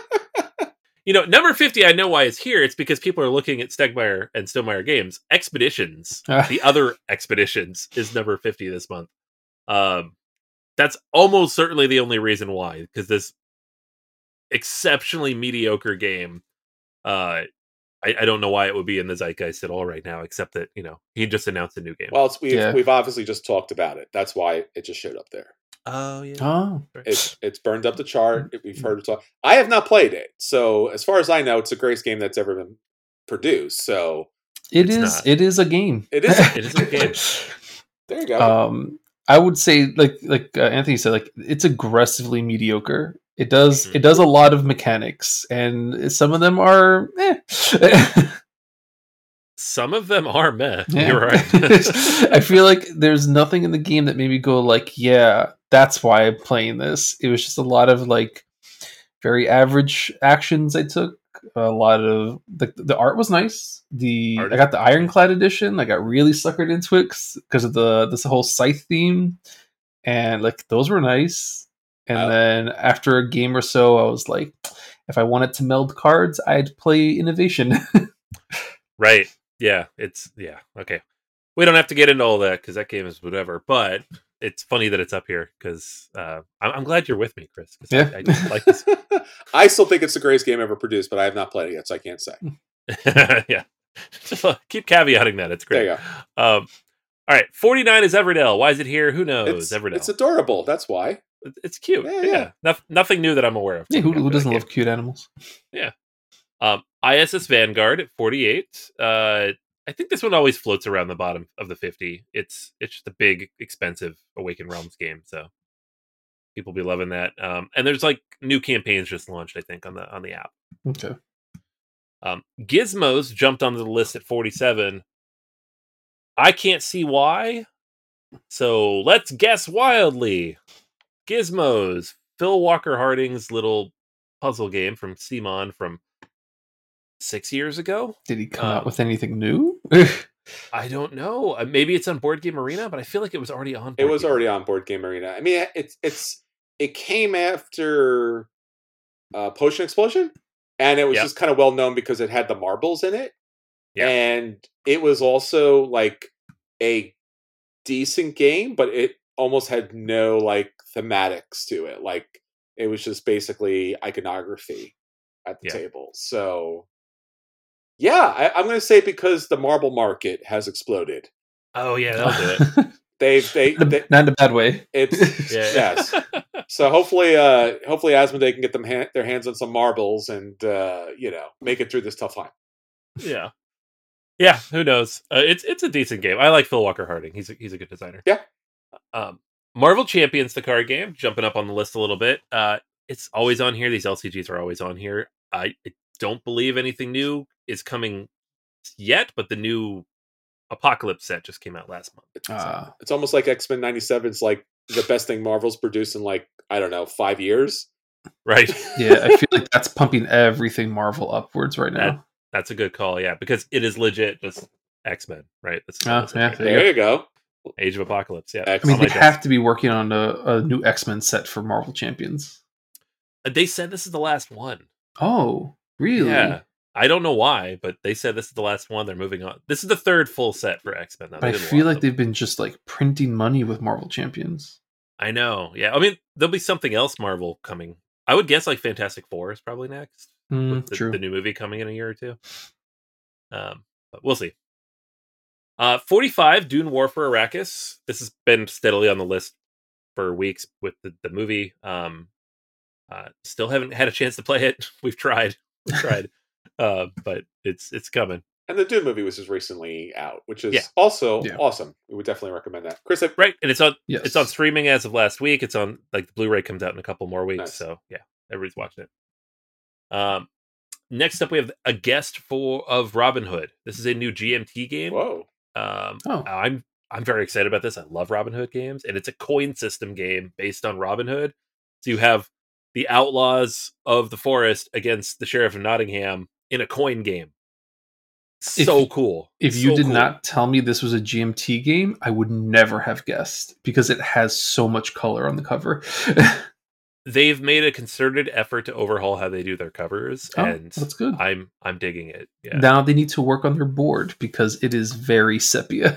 You know, number fifty, I know why it's here. It's because people are looking at Stegmaier and Stonemaier games. Expeditions, the other Expeditions, is number fifty this month. Um, that's almost certainly the only reason why, because this exceptionally mediocre game, uh, I, I don't know why it would be in the zeitgeist at all right now, except that, you know, he just announced a new game. Well, it's, we've, Yeah. we've obviously just talked about it. That's why it just showed up there. Oh, yeah. Oh. It's it's burned up the chart. We've heard it talk. I have not played it, so as far as I know, it's the greatest game that's ever been produced. So It It's is not. it is a game. it is. It is a game. There you go. Um I would say like like uh, Anthony said, like it's aggressively mediocre. It does Mhm. it does a lot of mechanics, and some of them are eh. Some of them are meh. Yeah. You're right. I feel like there's nothing in the game that made me go like, yeah, that's why I'm playing this. It was just a lot of like very average actions I took. A lot of the the art was nice. The Art I is got the Ironclad edition. I got really suckered into it because of the this whole scythe theme, and like those were nice. And Oh. then after a game or so, I was like, if I wanted to meld cards, I'd play Innovation. Right. Yeah. It's, yeah. Okay. We don't have to get into all that because that game is whatever, but it's funny that it's up here because uh, I'm, I'm glad you're with me, Chris. 'Cause Yeah. I, I just like this. I still think it's the greatest game ever produced, but I have not played it yet, so I can't say. Yeah. Just uh, keep caveating that. It's great. There you go. Um, all right. forty-nine is Everdell. Why is it here? Who knows? It's, Everdell. it's adorable. That's why. It- It's cute. Yeah, Yeah. yeah. Noth- nothing new that I'm aware of. Yeah, who, coming who up for that doesn't game. love cute animals? Um, I S S Vanguard at forty-eight. Uh, I think this one always floats around the bottom of the fifty. It's it's just a big, expensive Awaken Realms game, so people be loving that. Um, and there's like new campaigns just launched, I think, on the on the app. Okay. Um, Gizmos jumped onto the list at forty-seven. I can't see why, so let's guess wildly. Gizmos, Phil Walker Harding's little puzzle game from Simon from six years ago. Did he come Um, out with anything new? I don't know. Uh, maybe it's on Board Game Arena, but I feel like it was already on. Board It was Game already Arena. on Board Game Arena. I mean, it's it's it came after uh, Potion Explosion, and it was Yep. just kind of well known because it had the marbles in it, Yeah. and it was also like a decent game, but it almost had no like thematics to it. Like it was just basically iconography at the Yeah. table. So yeah, I, I'm going to say because the marble market has exploded. Oh yeah, that'll do it. They've they, they Not in a bad way. it's Yeah. yes. So hopefully, uh, hopefully Asmodee can get them ha- their hands on some marbles and uh, you know make it through this tough time. Yeah. Yeah, who knows? Uh, it's it's a decent game. I like Phil Walker Harding. He's a, he's a good designer. Yeah. Um, Marvel Champions, the card game, jumping up on the list a little bit. Uh, it's always on here. These L C Gs are always on here. I, I don't believe anything new is coming yet, but the new Apocalypse set just came out last month. It's, Ah. it's almost like X-Men ninety-seven is like the best thing Marvel's produced in like I don't know five years. Right. Yeah, I feel like that's pumping everything Marvel upwards right now. That's a good call. Yeah, because it is legit just X-Men, right? That's Ah, that's it yeah, right there there. There you go. Age of Apocalypse. Yeah. I Excellent. mean, On they my have desk. to be working on a, a new X-Men set for Marvel Champions. Uh, They said this is the last one. Oh, really? Yeah. I don't know why, but they said this is the last one. They're moving on. This is the third full set for X-Men. Now. But They I did a feel lot like of them. they've been just like printing money with Marvel Champions. I know. Yeah. I mean, there'll be something else Marvel coming. I would guess like Fantastic Four is probably next. Mm, with the, true. the new movie coming in a year or two. Um, but we'll see. Uh, forty-five, Dune War for Arrakis. This has been steadily on the list for weeks with the, the movie. Um, uh, still haven't had a chance to play it. We've tried. We've tried. uh, but it's it's coming. And the Dune movie was just recently out, which is Yeah. also Yeah. awesome. We would definitely recommend that. Chris, I- Right. And it's on Yes. it's on streaming as of last week. It's on like the Blu-ray comes out in a couple more weeks. Nice. So yeah, everybody's watching it. Um next up we have a guest for of Robin Hood. This is a new G M T game. whoa, Um, Oh. I'm I'm very excited about this. I love Robin Hood games, and it's a coin system game based on Robin Hood. So you have the outlaws of the forest against the sheriff of Nottingham in a coin game. If- So cool. If you So did cool. not tell me this was a G M T game, I would never have guessed because it has so much color on the cover. They've made a concerted effort to overhaul how they do their covers, Oh, and that's good. I'm I'm digging it. Yeah, Now they need to work on their board because it is very sepia.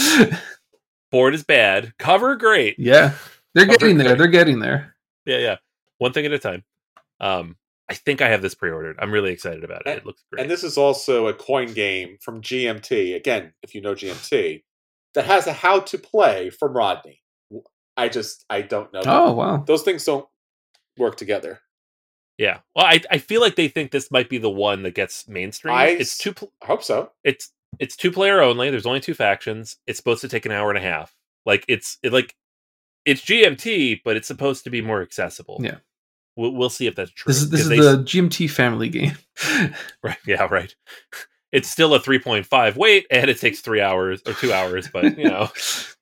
board is bad, cover great. yeah, they're Cover getting there. great. They're getting there. Yeah, yeah. One thing at a time. Um, I think I have this pre-ordered. I'm really excited about it. And- It looks great. and this is also a coin game from G M T. Again, if you know G M T, that has a how to play from Rodney. I just I don't know. Oh wow! Those things don't work together. Yeah. Well, I I feel like they think this might be the one that gets mainstream. I it's s- two pl- I hope so. it's it's two player only. There's only two factions. It's supposed to take an hour and a half. Like it's it like it's G M T, but it's supposed to be more accessible. Yeah. We'll, we'll see if that's true. This is this is 'Cause they s- the G M T family game. right. Yeah, right. It's still a three point five weight and it takes three hours or two hours, but you know.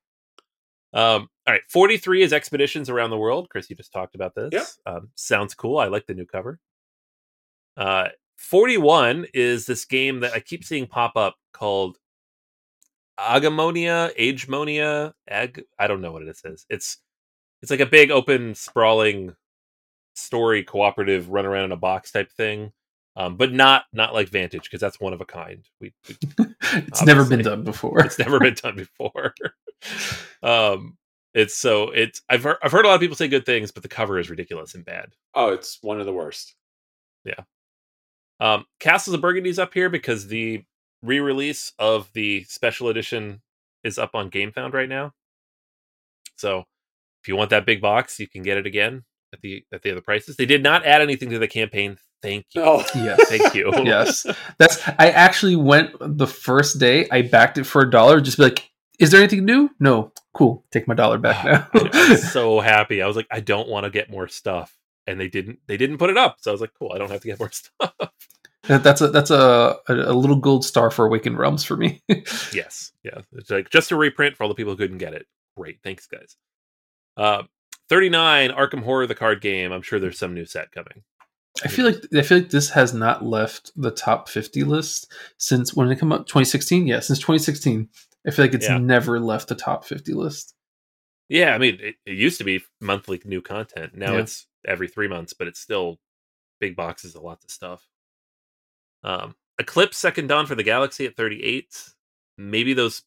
Um, all right, forty-three is Expeditions Around the World. Chris, you just talked about this. Yeah. Um, sounds cool. I like the new cover. Uh, forty-one is this game that I keep seeing pop up called Agamonia, Agemonia, Ag. I don't know what it is. It's it's like a big open sprawling story cooperative run around in a box type thing. Um, but not not like Vantage because that's one of a kind. We, we It's never been Obviously. done before. it's never been done before. um, it's so it's I've heard, I've heard a lot of people say good things, but the cover is ridiculous and bad. Oh, it's one of the worst. Um, Castles of Burgundy's up here because the re-release of the special edition is up on GameFound right now. So if you want that big box, you can get it again at the at the other prices. They did not add anything to the campaign Thank you. Oh, Yes. Thank you. Yes. That's I actually went the first day, I backed it for a dollar, just be like, is there anything new? No. Cool. Take my dollar back now. I, I was so happy. I was like, I don't want to get more stuff. And they didn't they didn't put it up. So I was like, cool, I don't have to get more stuff. That- that's a that's a, a a little gold star for Awakened Realms for me. Yes. Yeah. It's like just a reprint for all the people who couldn't get it. Great. Thanks, guys. Uh thirty-nine, Arkham Horror, the card game. I'm sure there's some new set coming. I feel like I feel like this has not left the top fifty list since when it came out twenty sixteen. Yeah, since twenty sixteen. I feel like it's Yeah. never left the top fifty list. Yeah, I mean, it, it used to be monthly new content. Now Yeah. it's every three months, but it's still big boxes of lots of stuff. Um, Eclipse Second Dawn for the Galaxy at thirty-eight. Maybe those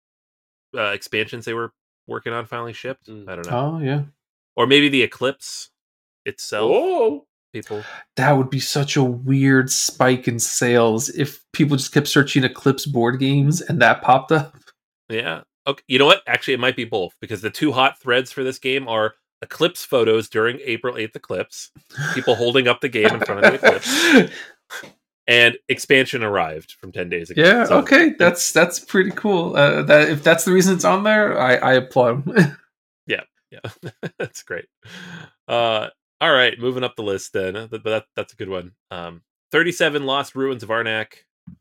uh, expansions they were working on finally shipped. Mm. I don't know. Oh yeah. Or maybe the Eclipse itself. oh, People. That would be such a weird spike in sales if people just kept searching Eclipse board games and that popped up. Yeah. Okay. You know what? Actually, it might be both because the two hot threads for this game are Eclipse photos during April eighth Eclipse, people holding up the game in front of the Eclipse, and expansion arrived from ten days ago. Yeah, So, okay, that's that's pretty cool. Uh, that if that's the reason it's on there, I, I applaud. Yeah, that's great. Uh, all right, moving up the list then. But that, that's a good one. Um, thirty-seven, Lost Ruins of Arnak.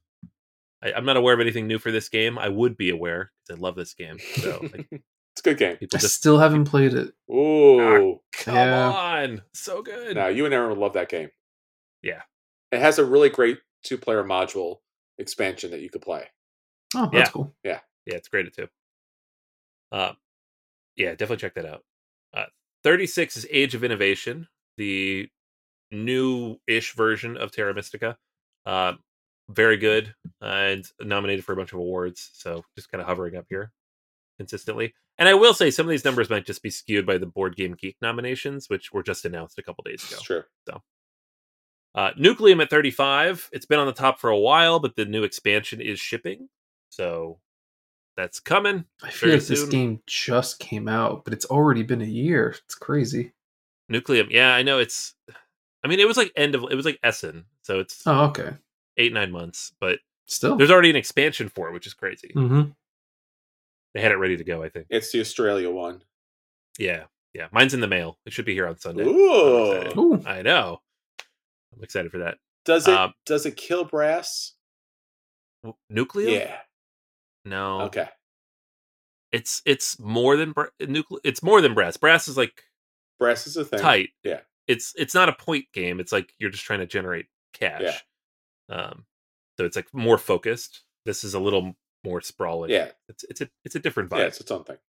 I, I'm not aware of anything new for this game. I would be aware because I love this game. So like, it's a good game. I people just still haven't played it. Ooh, come Yeah. on, so good. now you and Aaron would love that game. Yeah. It has a really great two-player module expansion that you could play. Oh, that's Yeah. cool. Yeah, it's great too. Uh, yeah, definitely check that out. Uh, thirty-six is Age of Innovation, the new-ish version of Terra Mystica. Uh, very good uh, and nominated for a bunch of awards. So just kind of hovering up here consistently. And I will say some of these numbers might just be skewed by the Board Game Geek nominations, which were just announced a couple days ago. It's true. Uh, Nucleum at thirty-five. It's been on the top for a while, but the new expansion is shipping. So that's coming. I feel Very like this soon. game just came out, but it's already been a year. It's crazy. Nucleum. Yeah, I know it's... I mean, it was like end of... It was like Essen. So it's Oh, okay. eight, nine months. But Still. there's already an expansion for it, which is crazy. Mm-hmm. They had it ready to go, I think. It's the Australia one. Yeah. Yeah. Mine's in the mail. It should be here on Sunday. I'm Ooh. excited. Ooh. I know. I'm excited for that. Does it Um, does it kill brass? W- Nucleum? Yeah. No. Okay. It's it's more than bra- nucle- It's more than brass. Brass is like Brass is a thing. tight. Yeah. It's it's not a point game. It's like you're just trying to generate cash. Um, so it's like more focused. This is a little more sprawling. Yeah. It's it's a it's a different vibe. Yeah, it's its own thing.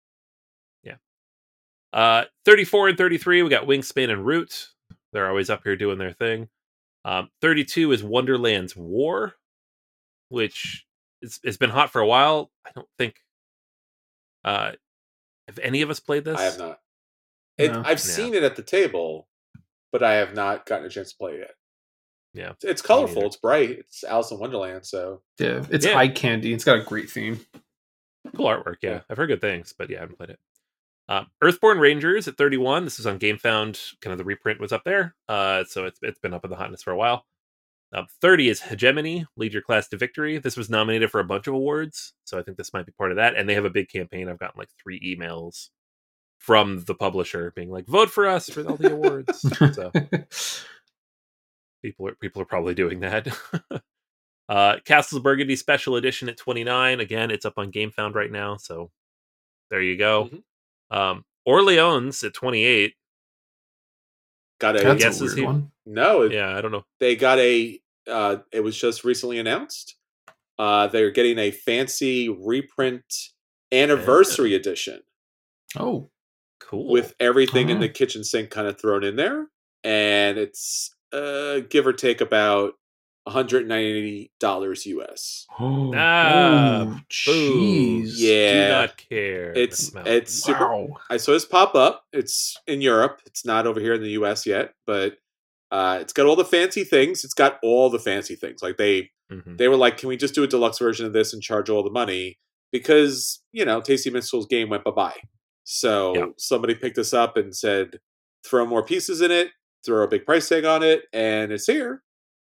Uh, thirty-four and thirty-three, we got Wingspan and Root. They're always up here doing their thing. Um, thirty-two is Wonderland's War, which is, it's been hot for a while. I don't think. Uh, have any of us played this? I have not. It, No. I've Yeah. seen it at the table, but I have not gotten a chance to play it yet. Yeah. It's, it's colorful. neither. It's bright. It's Alice in Wonderland. So Yeah, it's Yeah. eye candy. It's got a great theme. Cool artwork, yeah. Yeah. I've heard good things, but yeah, I haven't played it. Uh, Earthborn Rangers at thirty-one. This is on GameFound. Kind of the reprint was up there, uh, so it's it's been up in the hotness for a while. Um, thirty is Hegemony, Lead Your Class to Victory. This was nominated for a bunch of awards, so I think this might be part of that. And they have a big campaign. I've gotten like three emails from the publisher being like, "Vote for us for all the awards." So people are people are probably doing that. uh, Castles of Burgundy Special Edition at twenty-nine. Again, it's up on GameFound right now, so there you go. Mhm. Um, Orleans at twenty-eight. got a That's guess a is weird he- one. no. it- Yeah, I don't know. They got a. Uh, it was just recently announced. Uh, they're getting a fancy reprint anniversary edition Oh, Cool. with everything in Oh. the kitchen sink kind of thrown in there, and it's uh, give or take about one hundred ninety dollars U S. oh, Ah, oh, Boo. jeez. Yeah. Do not care. It's Amount. it's super. Wow. I saw this pop up. It's in Europe. It's not over here in the U S yet, but uh, it's got all the fancy things. It's got all the fancy things. Like they Mhm. they were like, "Can we just do a deluxe version of this and charge all the money?" Because you know, Tasty Minstrel's game went bye bye. So Yeah. somebody picked this up and said, "Throw more pieces in it. Throw a big price tag on it, and it's here."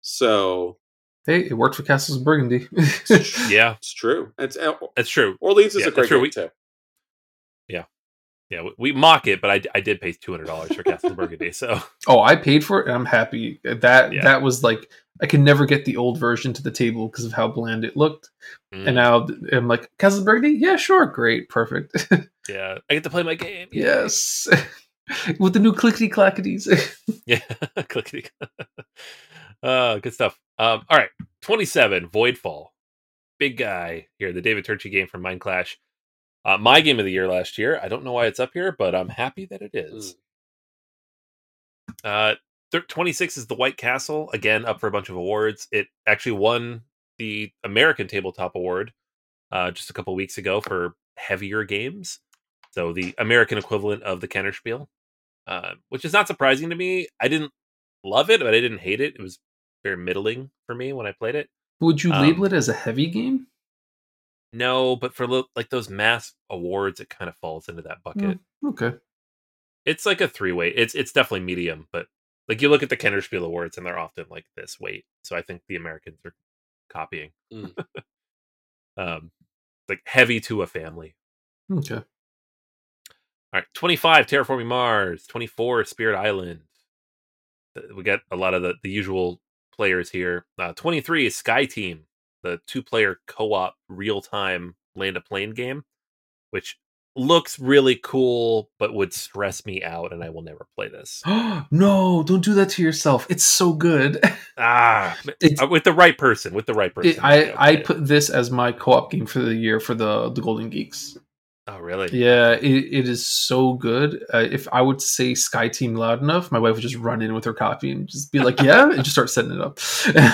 So Hey, it worked for Castles of Burgundy. Yeah, it's true. It's uh, that's true. Orleans is Yeah, a great that's true. game We- too. Yeah, we, we mock it, but I, I did pay two hundred dollars for Castle of Burgundy, so Oh, I paid for it, and I'm happy. That Yeah. that was like I could never get the old version to the table because of how bland it looked. mm, And now I'm like, Castle of Burgundy? Yeah, sure, great, perfect. yeah, I get to play my game. Yay. Yes. With the new clickety clackities. Yeah, clickety. uh, good stuff. Um, all right, twenty-seven, Voidfall. Big guy here, the David Turchi game from Mind Clash. Uh, my game of the year last year. I don't know why it's up here, but I'm happy that it is. Uh, th- twenty-six is The White Castle, again, up for a bunch of awards. It actually won the American Tabletop Award uh, just a couple weeks ago for heavier games. So the American equivalent of the Kennerspiel, uh, which is not surprising to me. I didn't love it, but I didn't hate it. It was very middling for me when I played it. Would you Um, label it as a heavy game? No, but for lo- like those mass awards, it kind of falls into that bucket. Mm, okay. It's like a three weight. It's it's definitely medium, but like you look at the Kennerspiel Awards and they're often like this weight. So I think the Americans are copying. Mm. um, like heavy to a family. Okay. All right, twenty-five, Terraforming Mars. twenty-four, Spirit Island. Th- We got a lot of the, the usual players here. Uh, twenty-three is Sky Team, the two-player co-op real-time land-a-plane game, which looks really cool, but would stress me out, and I will never play this. No, don't do that to yourself. It's so good. Ah, It's- uh, with the right person, with the right person. It, I maybe I'll I play it. put this as my co-op game for the year for the the Golden Geeks. Oh, really? Yeah, it, it is so good. Uh, if I would say Sky Team loud enough, my wife would just run in with her copy and just be like, "Yeah," and just start setting it up.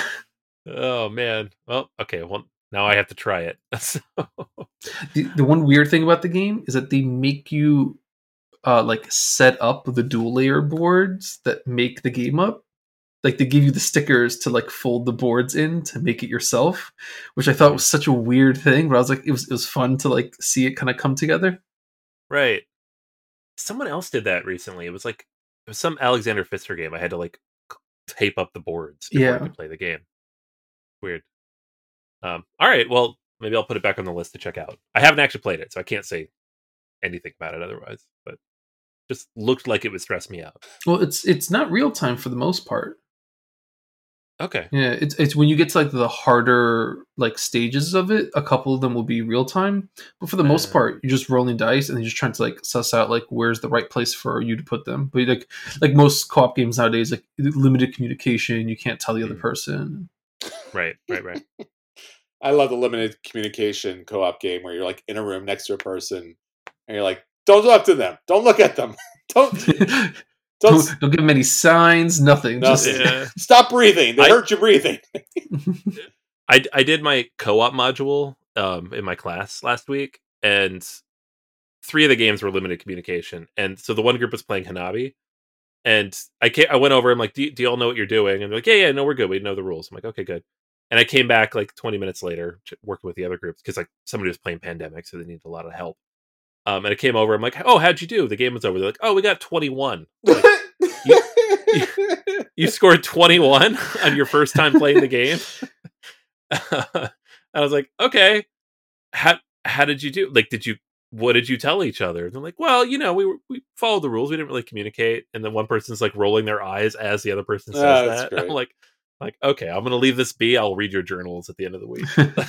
Oh man. Well, okay. Well, now I have to try it. So- the, the one weird thing about the game is that they make you uh, like set up the dual layer boards that make the game up. Like they give you the stickers to like fold the boards in to make it yourself, which I thought was such a weird thing. But I was like, it was it was fun to like see it kind of come together. right. Someone else did that recently. It was like it was some Alexander Pfister game. I had to like tape up the boards before Yeah. I could play the game. Weird. Um. All right. Well, maybe I'll put it back on the list to check out. I haven't actually played it, so I can't say anything about it otherwise. But just looked like it would stress me out. Well, it's it's not real time for the most part. Okay. Yeah, it's it's when you get to like the harder like stages of it, a couple of them will be real time, but for the most Uh. part, you're just rolling dice and you're just trying to like suss out like where's the right place for you to put them. But like like most co-op games nowadays, like limited communication, you can't tell the other Mm. person. Right. Right. Right. I love the limited communication co-op game where you're like in a room next to a person and you're like, don't talk to them, don't look at them, don't don't don't, don't give them any signs, nothing. Nothing. Just Yeah. stop breathing. They I- hurt your breathing. I I did my co-op module um in my class last week, and three of the games were limited communication. And so the one group was playing Hanabi, and I came, I went over. I'm like, do, do you all know what you're doing? And they're like, yeah, yeah, no, we're good. We know the rules. I'm like, okay, good. And I came back like twenty minutes later, ch- working with the other groups because like somebody was playing Pandemic, so they needed a lot of help. Um, and I came over. I'm like, oh, how'd you do? The game was over. They're like, oh, we got twenty-one. Like, you scored twenty-one on your first time playing the game. I was like, okay, how how did you do? Like, did you what did you tell each other? And they're like, well, you know, we were, we followed the rules. We didn't really communicate. And then one person's like rolling their eyes as the other person says Oh, that's that. great. I'm like, like, okay, I'm gonna leave this be. I'll read your journals at the end of the week.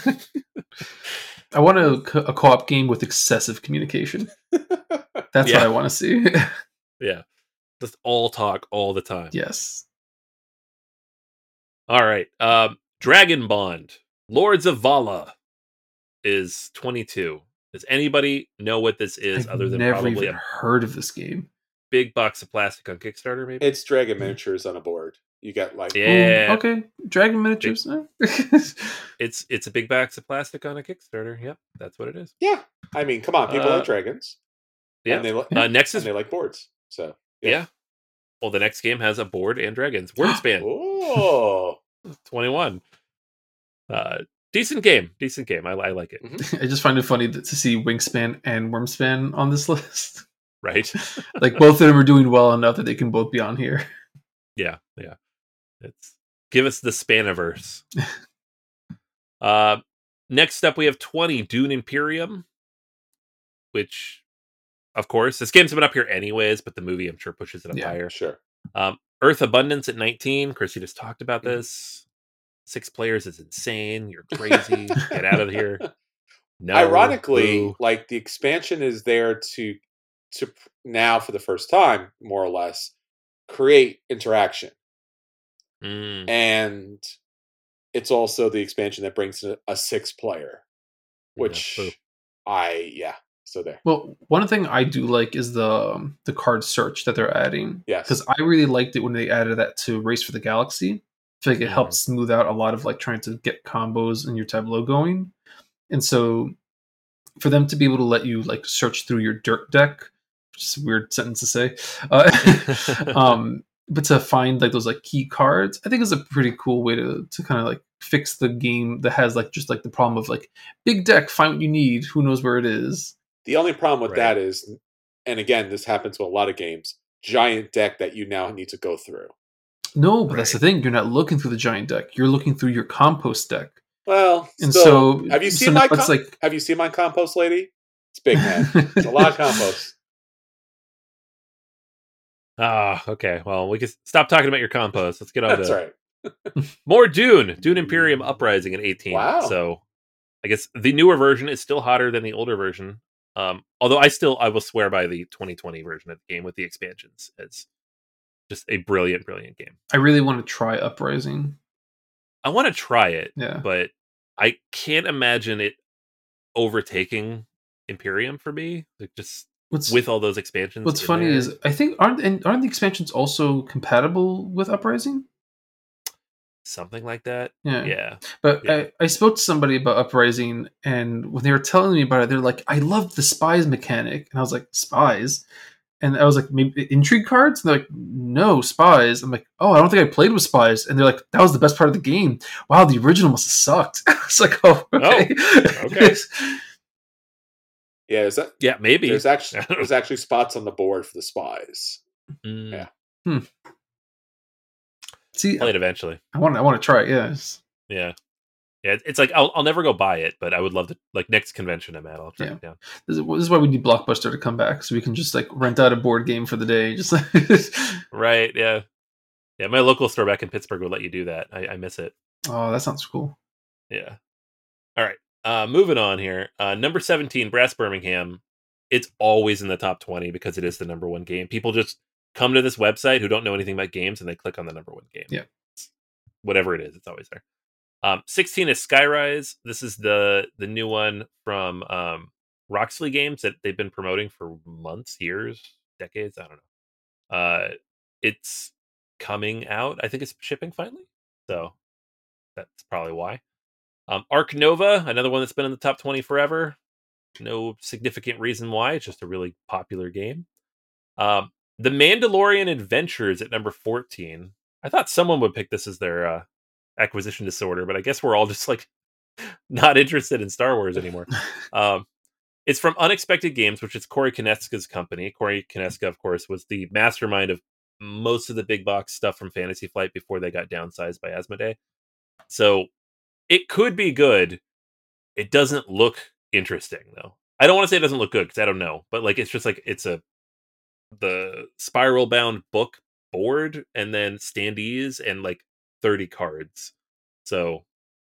I want a, co- a co-op game with excessive communication. That's Yeah. what I want to see. Yeah, just all talk all the time. Yes. All right. Um, Dragon Bond, Lords of Vala is twenty-two. Does anybody know what this is I've other than never probably even a heard of this game. big box of plastic on Kickstarter? Maybe. It's Dragon miniatures on a board. You get like Yeah. Ooh, okay. Dragon miniatures. eh? It's it's a big box of plastic on a Kickstarter. Yep, that's what it is. yeah. I mean, come on, people Uh, like dragons. Yeah. And they, li- Uh, next and is they like boards. So yeah. Well, the next game has a board and dragons. Wordspan Oh. twenty-one. Uh, decent game. Decent game. I, I like it. I just find it funny that, to see Wingspan and Wormspan on this list. Right. Like both of them are doing well enough that they can both be on here. Yeah. Yeah. It's Give us the Spaniverse. uh, next up, we have twenty, Dune Imperium, which, of course, this game's been up here anyways, but the movie, I'm sure, pushes it up Yeah, higher. Sure. Um, Earth Abundance at nineteen. Chrissy just talked about Mhm. this. Six players is insane. You're crazy. Get out of here. No. Ironically, boo. like the expansion is there to to now for the first time, more or less, create interaction. Mm, And it's also the expansion that brings a, a six player, which boo. I yeah. So there. Well, one thing I do like is the um, the card search that they're adding. Yes. Because I really liked it when they added that to Race for the Galaxy. I feel like it Mhm. helped smooth out a lot of like trying to get combos in your Tableau going. And so for them to be able to let you like search through your dirt deck, which is a weird sentence to say, uh, um, but to find like those like key cards, I think is a pretty cool way to to kind of like fix the game that has like just like the problem of like big deck, find what you need, who knows where it is. The only problem with Right. that is, and again, this happens with a lot of games, giant deck that you now need to go through. No, but that's the Right. thing. You're not looking through the giant deck. You're looking through your compost deck. Well, And still, so have you so seen now my it's com- like have you seen my compost lady? It's big, man. It's a lot of compost. Ah, okay. Well, we can stop talking about your compost. Let's get on That's to right. more Dune. Dune Imperium Uprising at eighteen. Wow. So I guess the newer version is still hotter than the older version. Um, although I still I will swear by the twenty twenty version of the game with the expansions. It's just a brilliant, brilliant game. I really want to try Uprising. I want to try it, Yeah. but I can't imagine it overtaking Imperium for me. Like just What's with all those expansions. What's in funny there. is I think aren't and aren't the expansions also compatible with Uprising? Something like that. Yeah. Yeah. But Yeah. I, I spoke to somebody about Uprising, and when they were telling me about it, they're like, I love the spies mechanic. And I was like, spies? And I was like, maybe intrigue cards? And they're like, no, spies. I'm like, oh, I don't think I played with spies. And they're like, that was the best part of the game. Wow, the original must have sucked. It's like, oh, okay. okay. Yeah, is that Yeah, maybe. there's actually there's actually spots on the board for the spies. Mm, Yeah. Hmm. See, Play it eventually. I want I want to try it, yes. Yeah. Yeah, it's like I'll I'll never go buy it, but I would love to. Like next convention I'm at, I'll track Yeah. it down. This is, this is why we need Blockbuster to come back, so we can just like rent out a board game for the day. Just like Right? Yeah. Yeah. My local store back in Pittsburgh will let you do that. I, I miss it. oh, that sounds cool. Yeah. All right. Uh, moving on here. Uh, number seventeen, Brass Birmingham. It's always in the top twenty because it is the number one game. People just come to this website who don't know anything about games and they click on the number one game. Yeah. Whatever it is, it's always there. Um, sixteen is Skyrise. This is the the new one from um, Roxley Games that they've been promoting for months, years, decades. I don't know. Uh, it's coming out. I think it's shipping finally. So that's probably why. Um, Arc Nova, another one that's been in the top twenty forever. No significant reason why. It's just a really popular game. Um, the Mandalorian Adventures at number fourteen. I thought someone would pick this as their uh, acquisition disorder, but I guess we're all just like not interested in Star Wars anymore. um, it's from Unexpected Games, which is Corey Konietzka's company. Corey Konietzka, of course, was the mastermind of most of the big box stuff from Fantasy Flight before they got downsized by Asmodee. So it could be good. It doesn't look interesting, though. I don't want to say it doesn't look good because I don't know, but like it's just like it's a the spiral bound book board and then standees and like thirty cards. So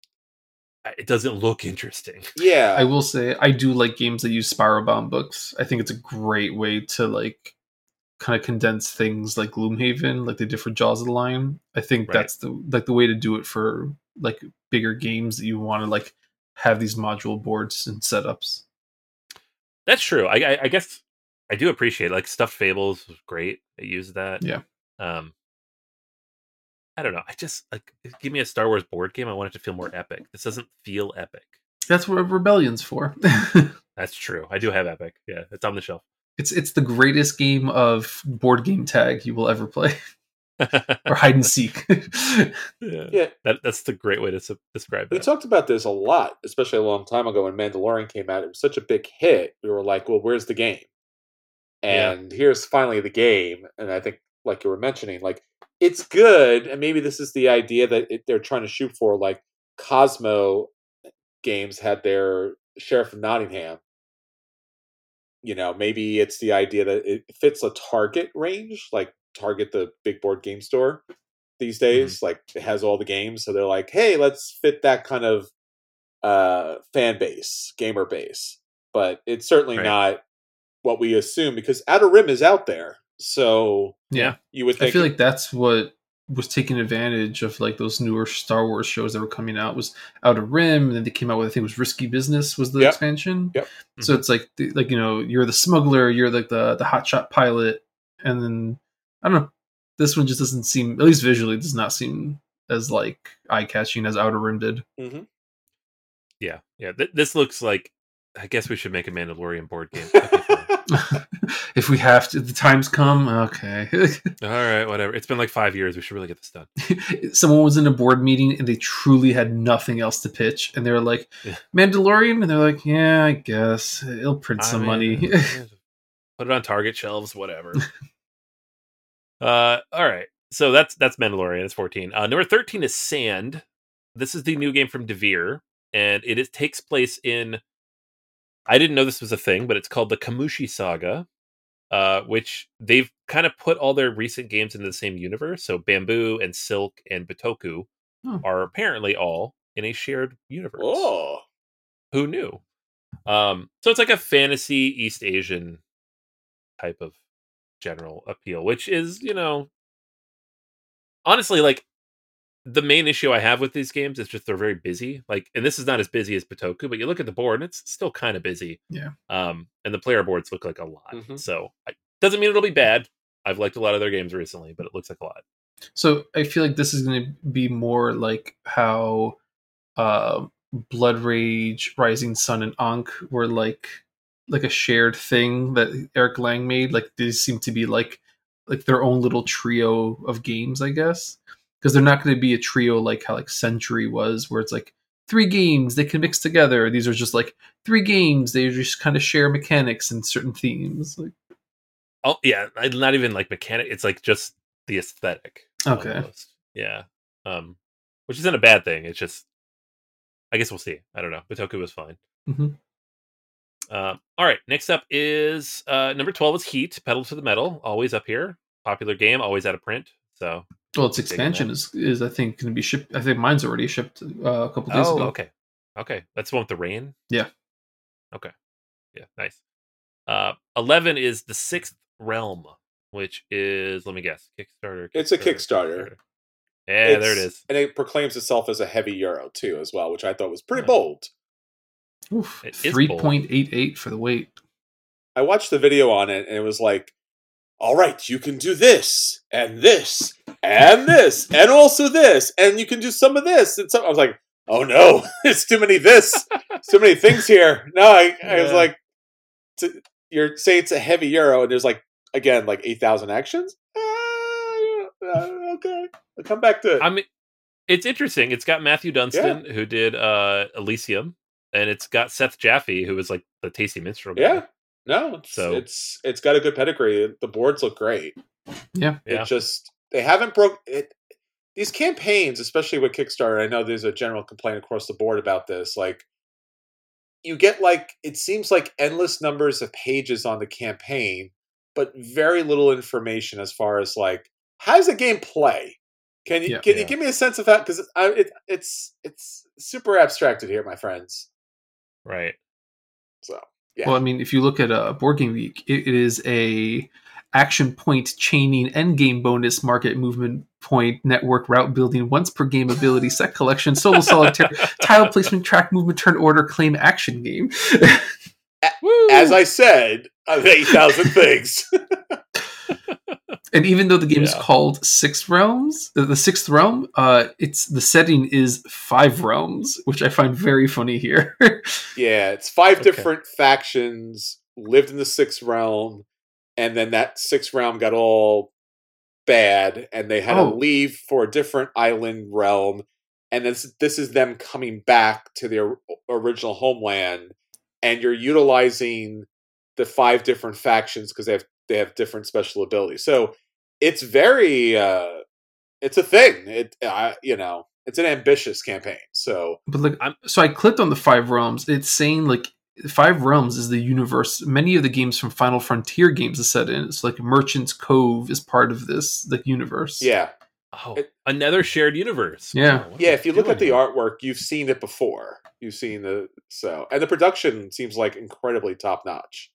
it doesn't look interesting. Yeah. I will say I do like games that use spiral bound books. I think it's a great way to like kind of condense things like Gloomhaven, like the different Jaws of the Lion. I think Right. that's the like the way to do it for like bigger games that you want to like have these module boards and setups. That's true. I, I, I guess I do appreciate it. Like Stuffed Fables was great. It used that. Yeah. Um, I don't know. I just like give me a Star Wars board game. I want it to feel more epic. This doesn't feel epic. That's what Rebellion's for. That's true. I do have Epic. Yeah, it's on the shelf. It's it's the greatest game of board game tag you will ever play, or hide and seek. yeah, Yeah. that that's the great way to su- describe We that. talked about this a lot, especially a long time ago when Mandalorian came out. It was such a big hit. We were like, well, where's the game? Yeah. And here's finally the game. And I think, like you were mentioning, like it's good, and maybe this is the idea that it, they're trying to shoot for. Like Cosmo Games had their Sheriff of Nottingham. You know, maybe it's the idea that it fits a Target range, like Target, the big board game store these days. Mm-hmm. Like it has all the games, so they're like, hey, let's fit that kind of uh, fan base, gamer base. But it's certainly right. not what we assume, because Outer Rim is out there. So yeah, you would think I feel like that's what was taking advantage of like those newer Star Wars shows that were coming out was Outer Rim, and then they came out with, I think it was Risky Business was the yep. expansion. Yep. So mm-hmm. it's like like you know, you're the smuggler, you're like the the hotshot pilot, and then I don't know. This one just doesn't seem, at least visually, does not seem as like eye catching as Outer Rim did. Mm-hmm. Yeah, yeah. Th- this looks like. I guess we should make a Mandalorian board game. If we have to, the time's come. Okay. All right, whatever. It's been like five years. We should really get this done. Someone was in a board meeting and they truly had nothing else to pitch, and they were like, yeah. "Mandalorian," and they're like, "Yeah, I guess it'll print I some mean, money. Put it on Target shelves, whatever." uh, all right. So that's that's Mandalorian. It's fourteen. Uh, number thirteen is Sand. This is the new game from Devir, and it is, takes place in. I didn't know this was a thing, but it's called the Kamushi Saga, uh, which they've kind of put all their recent games into the same universe. So Bamboo and Silk and Bitoku oh. are apparently all in a shared universe. Oh, who knew? Um, so it's like a fantasy East Asian type of general appeal, which is, you know, honestly, like, the main issue I have with these games is just they're very busy. Like, and this is not as busy as Bitoku, but you look at the board and it's still kind of busy. Yeah. Um, and the player boards look like a lot. Mm-hmm. So it doesn't mean it'll be bad. I've liked a lot of their games recently, but it looks like a lot. So I feel like this is going to be more like how uh, Blood Rage, Rising Sun, and Ankh were like like a shared thing that Eric Lang made. Like these seem to be like like their own little trio of games, I guess. Because they're not going to be a trio like how like Century was, where it's like three games they can mix together. These are just like three games they just kind of share mechanics and certain themes. Like, oh yeah, not even like mechanic. It's like just the aesthetic. Okay. Almost. Yeah. Um, which isn't a bad thing. It's just, I guess we'll see. I don't know. Bitoku was fine. Mm-hmm. Um, all right. Next up is uh, number twelve is Heat. Pedal to the Metal. Always up here. Popular game. Always out of print. So. Well, its expansion is, is I think going to be shipped. I think mine's already shipped uh, a couple days oh, ago. okay, okay, that's the one with the rain. Yeah. Okay. Yeah. Nice. Uh, eleven is The Sixth Realm, which is, let me guess, Kickstarter. Kickstarter it's a Kickstarter. Kickstarter. Yeah, it's, there it is. And it proclaims itself as a heavy Euro too, as well, which I thought was pretty yeah. bold. Oof, three point eight eight for the weight. I watched the video on it, and it was like, all right, you can do this, and this, and this, and also this, and you can do some of this. And some, I was like, oh no, it's too many this, too many things here. No, I, yeah. I was like, to, you're saying it's a heavy Euro, and there's like, again, like eight thousand actions? Uh, uh, okay, I'll come back to it. I mean, it's interesting. It's got Matthew Dunstan, yeah. who did uh, Elysium, and it's got Seth Jaffe, who was like the Tasty Minstrel guy. Yeah. No, it's, so it's it's got a good pedigree. The boards look great. Yeah, it yeah. just they haven't broke it. These campaigns, especially with Kickstarter, I know there's a general complaint across the board about this. Like, you get like it seems like endless numbers of pages on the campaign, but very little information as far as like how does the game play. Can you yeah, can yeah. you give me a sense of that? Because it, it's it's super abstracted here, my friends. Right. So. Yeah. Well, I mean, if you look at a uh, Board Game Week, it, it is a action point chaining endgame bonus market movement point network route building once per game ability set collection solo solitaire tile placement track movement turn order claim action game. As I said, of eight thousand things. And even though the game yeah. is called Six Realms, the, the Sixth Realm, uh, it's the setting is five realms, which I find very funny here. Yeah, it's five okay. different factions lived in the Sixth Realm, and then that Sixth Realm got all bad, and they had oh. to leave for a different island realm. And this this is them coming back to their original homeland, and you're utilizing the five different factions because they have they have different special abilities. So it's very uh, it's a thing. It, uh, you know, it's an ambitious campaign. So, But like, I'm- so I clicked on the Five Realms. It's saying like Five Realms is the universe. Many of the games from Final Frontier games is set in. It's like Merchant's Cove is part of this like universe. yeah, Oh, It- another shared universe. Yeah. Wow, what yeah. are If you they look at the doing here? artwork, you've seen it before. You've seen the so, and the production seems like incredibly top notch.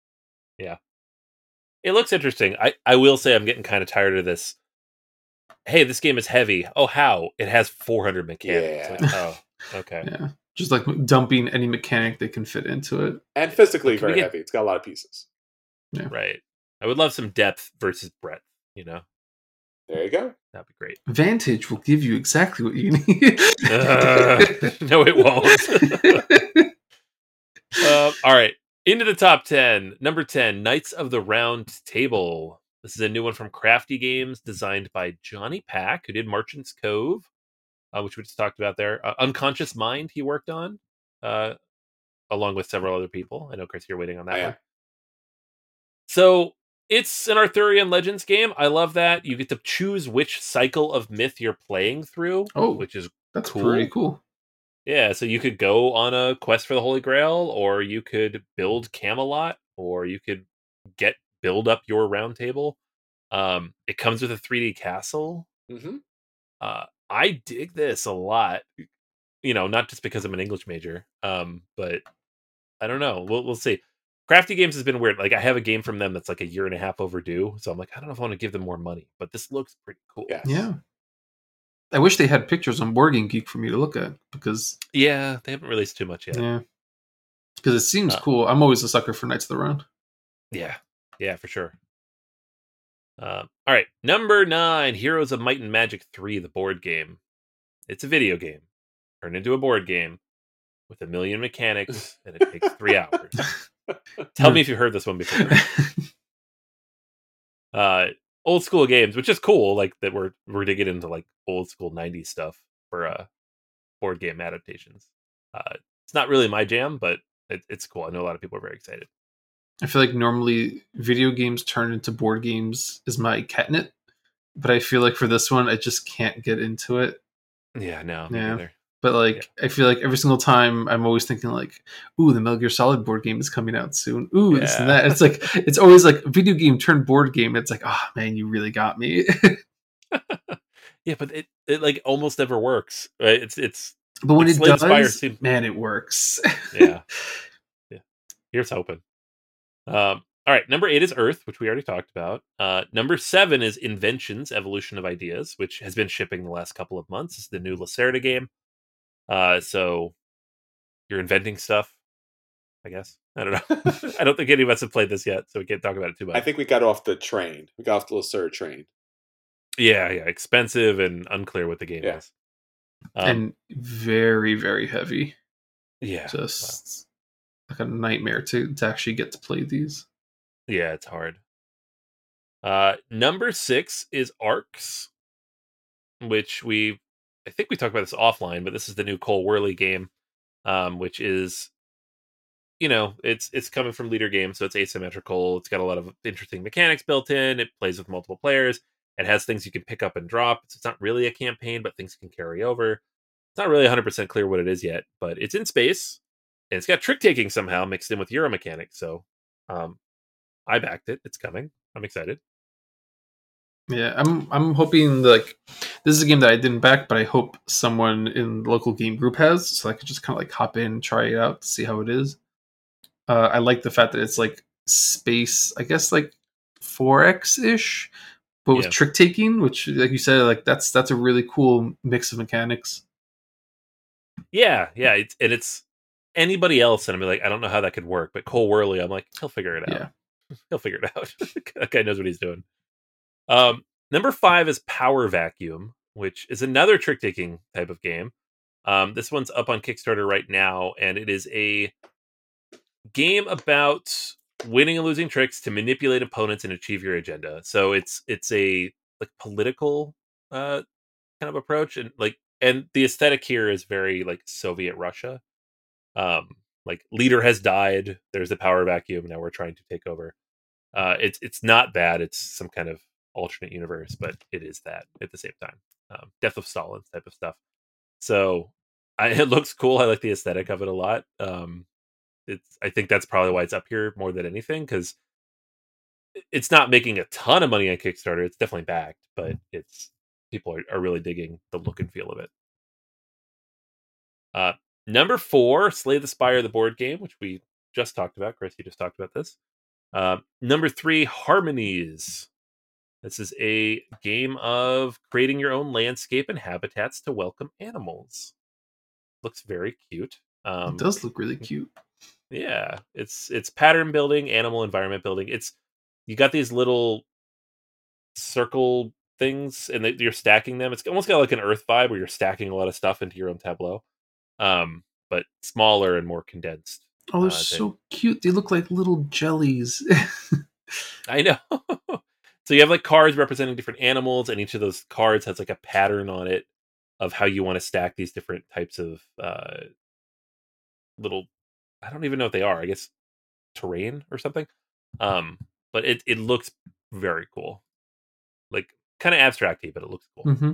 It looks interesting. I, I will say I'm getting kind of tired of this. Hey, this game is heavy. Oh, how? It has four hundred mechanics. Yeah. Like, oh, okay. Yeah. Just like dumping any mechanic they can fit into it. And physically Can we very get- heavy. It's got a lot of pieces. Right. I would love some depth versus breadth, you know? There you go. That'd be great. Vantage will give you exactly what you need. Uh, no, it won't. uh, all right. Into the top ten. Number ten, Knights of the Round Table. This is a new one from Crafty Games, designed by Johnny Pack, who did Merchant's Cove, uh, which we just talked about there. Uh, Unconscious Mind, he worked on, uh, along with several other people. I know, Chris, you're waiting on that Yeah. one. So it's an Arthurian Legends game. I love that. You get to choose which cycle of myth you're playing through, Oh, which is that's cool. pretty cool. Yeah, so you could go on a quest for the Holy Grail, or you could build Camelot, or you could get build up your round table. Um, it comes with a three D castle. hmm Uh, I dig this a lot. You know, not just because I'm an English major, um, but I don't know. We'll we'll see. Crafty Games has been weird. Like I have a game from them that's like a year and a half overdue, so I'm like, I don't know if I want to give them more money, but this looks pretty cool. Yes. Yeah. I wish they had pictures on Board Game Geek for me to look at because Yeah, they haven't released too much yet. yeah, because it seems Uh, cool. I'm always a sucker for Knights of the Round. Yeah, yeah, for sure. Um, all right, number nine, Heroes of Might and Magic three, the board game. It's a video game turned into a board game with a million mechanics, and it takes three hours. Tell me if you've heard this one before. Uh, old school games, which is cool, like that we're we're digging into like old school nineties stuff for uh board game adaptations. Uh, it's not really my jam, but it, it's cool. I know a lot of people are very excited. I feel like normally video games turned into board games is my catnip, but I feel like for this one, I just can't get into it. Yeah, no, me Yeah. neither. But like, I feel like every single time I'm always thinking like, "Ooh, the Metal Gear Solid board game is coming out soon." Ooh, this and Yeah. that. It's like it's always like video game turned board game. It's like, oh man, you really got me. Yeah, but it, it like almost never works. Right? It's it's But when Like it Slay the Spire does, seemed- man, it works. yeah. Yeah. Here's hoping. Um, all right, number eight is Earth, which we already talked about. Uh, number seven is Inventions, Evolution of Ideas, which has been shipping the last couple of months. It's the new Lacerda game. Uh, so you're inventing stuff, I guess. I don't know. I don't think any of us have played this yet, so we can't talk about it too much. I think we got off the train. We got off the Lacerda train. yeah, yeah, expensive and unclear what the game Yeah. is. Um, And very, very heavy. yeah, Just like a nightmare to, to actually get to play these. yeah, it's hard. Uh, number six is Arcs, which we, I think we talked about this offline, but this is the new Cole Worley game, um, which is, you know, it's it's coming from Leader Games, so it's asymmetrical. It's got a lot of interesting mechanics built in. It plays with multiple players. It has things you can pick up and drop. So it's not really a campaign, but things can carry over. It's not really one hundred percent clear what it is yet, but it's in space, and it's got trick taking somehow mixed in with Euro mechanics. So, um, I backed it. It's coming. I'm excited. Yeah, I'm I'm hoping like this is a game that I didn't back, but I hope someone in the local game group has, so I could just kind of like hop in, try it out, to see how it is. Uh, I like the fact that it's like space, I guess like four X ish, but with Yeah. trick taking, which like you said, like that's that's a really cool mix of mechanics. Yeah, yeah, it's, and it's anybody else, and I'm like, I don't know how that could work, but Cole Worley, I'm like, he'll figure it out. Yeah. He'll figure it out. That guy knows what he's doing. Um, number five is Power Vacuum, which is another trick taking type of game. Um, this one's up on Kickstarter right now, and it is a game about winning and losing tricks to manipulate opponents and achieve your agenda. So it's it's a like political uh kind of approach, and like and the aesthetic here is very like Soviet Russia. Um, like leader has died. There's a power vacuum. Now we're trying to take over. Uh, it's it's not bad. It's some kind of alternate universe, but it is that at the same time. Um, Death of Stalin type of stuff. So I, it looks cool. I like the aesthetic of it a lot. Um, it's I think that's probably why it's up here more than anything, because it's not making a ton of money on Kickstarter. It's definitely backed, but it's people are, are really digging the look and feel of it. Uh, number four, Slay the Spire, the board game, which we just talked about. Chris, you just talked about this. Uh, number three, Harmonies. This is a game of creating your own landscape and habitats to welcome animals. Looks very cute. Um, It does look really cute. Yeah, it's it's pattern building, animal environment building. It's you got these little circle things, and they, you're stacking them. It's almost got like an Earth vibe where you're stacking a lot of stuff into your own tableau, um, but smaller and more condensed. Oh, they're uh, so than- cute. They look like little jellies. I know. So you have like cards representing different animals, and each of those cards has like a pattern on it of how you want to stack these different types of uh, little. I don't even know what they are. I guess terrain or something. Um, but it it looks very cool, like kind of abstracty, but it looks cool. Mm-hmm.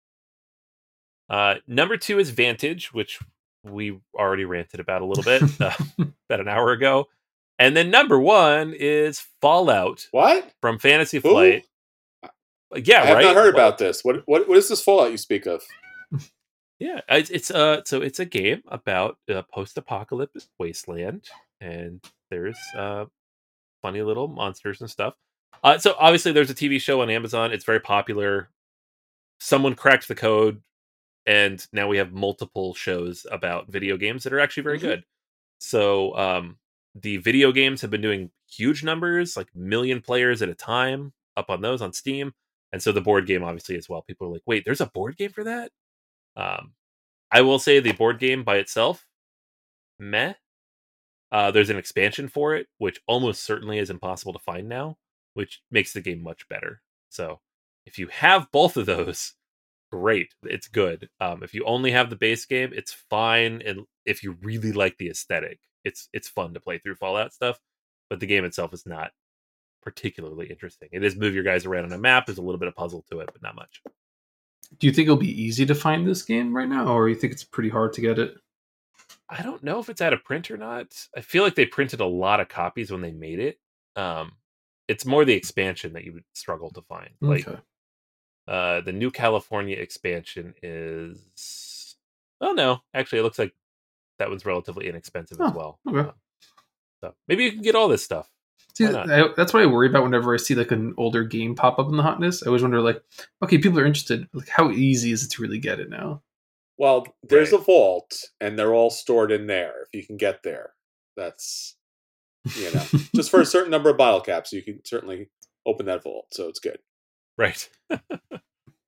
Uh, number two is Vantage, which we already ranted about a little bit uh, about an hour ago. And then number one is Fallout What? from Fantasy Who? Flight. Yeah, I have right. not heard Well, about this. What, what what is this Fallout you speak of? Yeah, it's, it's uh so it's a game about a post-apocalyptic wasteland, and there's uh funny little monsters and stuff. Uh, so obviously there's a T V show on Amazon. It's very popular. Someone cracked the code, and now we have multiple shows about video games that are actually very Mhm. good. So um, the video games have been doing huge numbers, like million players at a time, up on those on Steam. And so the board game, obviously, as well. People are like, wait, there's a board game for that? Um, I will say the board game by itself, meh. Uh, there's an expansion for it, which almost certainly is impossible to find now, which makes the game much better. So if you have both of those, great, it's good. Um, if you only have the base game, it's fine. And if you really like the aesthetic, it's it's fun to play through Fallout stuff. But the game itself is not particularly interesting. It is move your guys around on a map. There's a little bit of puzzle to it, but not much. Do you think it'll be easy to find this game right now, or you think it's pretty hard to get it? I don't know if it's out of print or not. I feel like they printed a lot of copies when they made it. Um, it's more the expansion that you would struggle to find. Like Okay. uh, the New California expansion is. Oh no, actually, it looks like that one's relatively inexpensive as Oh, well. okay. Uh, so maybe you can get all this stuff. See, Why not? I, that's what I worry about whenever I see like an older game pop up in the hotness. I always wonder, like, okay, people are interested. Like, how easy is it to really get it now? Well, there's Right. a vault, and they're all stored in there. If you can get there, that's you know just for a certain number of bottle caps, you can certainly open that vault. So it's good. Right. All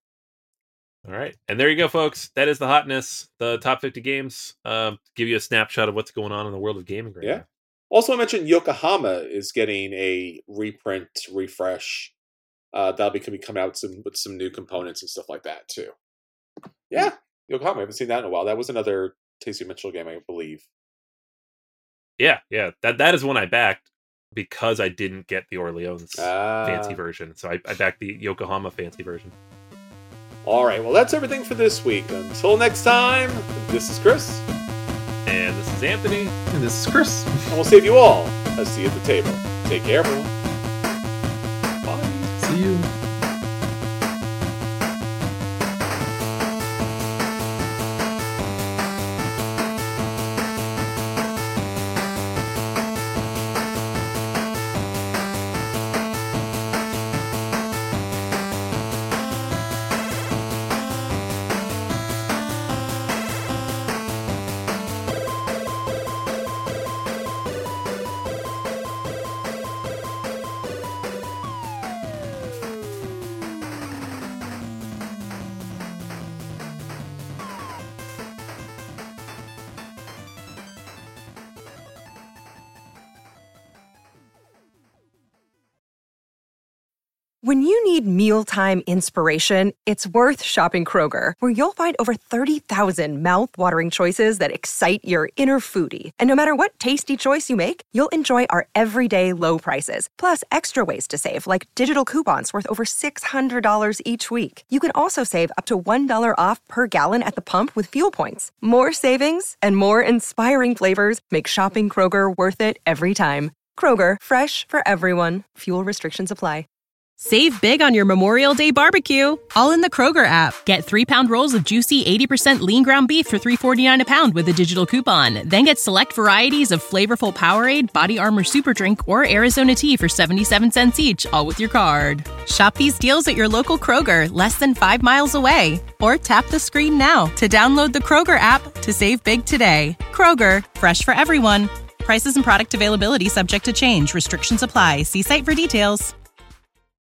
right. And there you go, folks. That is the hotness, the top fifty games. Um, to give you a snapshot of what's going on in the world of gaming right Yeah. now. Also, I mentioned Yokohama is getting a reprint, refresh. Uh, that'll be coming coming out some, with some new components and stuff like that too. Yeah, Yokohama. I haven't seen that in a while. That was another Tasty Mitchell game, I believe. Yeah, yeah. That that is one I backed because I didn't get the Orleans Ah. fancy version. So I, I backed the Yokohama fancy version. All right. Well, that's everything for this week. Until next time, this is Chris, And this is Anthony. And this is Chris. and we'll save you all a seat at the table. Take care, everyone. Bye. See you. When you need mealtime inspiration, it's worth shopping Kroger, where you'll find over thirty thousand mouth-watering choices that excite your inner foodie. And no matter what tasty choice you make, you'll enjoy our everyday low prices, plus extra ways to save, like digital coupons worth over six hundred dollars each week. You can also save up to one dollar off per gallon at the pump with fuel points. More savings and more inspiring flavors make shopping Kroger worth it every time. Kroger, fresh for everyone. Fuel restrictions apply. Save big on your Memorial Day barbecue, all in the Kroger app. Get three-pound rolls of juicy eighty percent lean ground beef for three forty-nine a pound with a digital coupon. Then get select varieties of flavorful Powerade, Body Armor Super Drink, or Arizona tea for seventy-seven cents each, all with your card. Shop these deals at your local Kroger, less than five miles away. Or tap the screen now to download the Kroger app to save big today. Kroger, fresh for everyone. Prices and product availability subject to change. Restrictions apply. See site for details.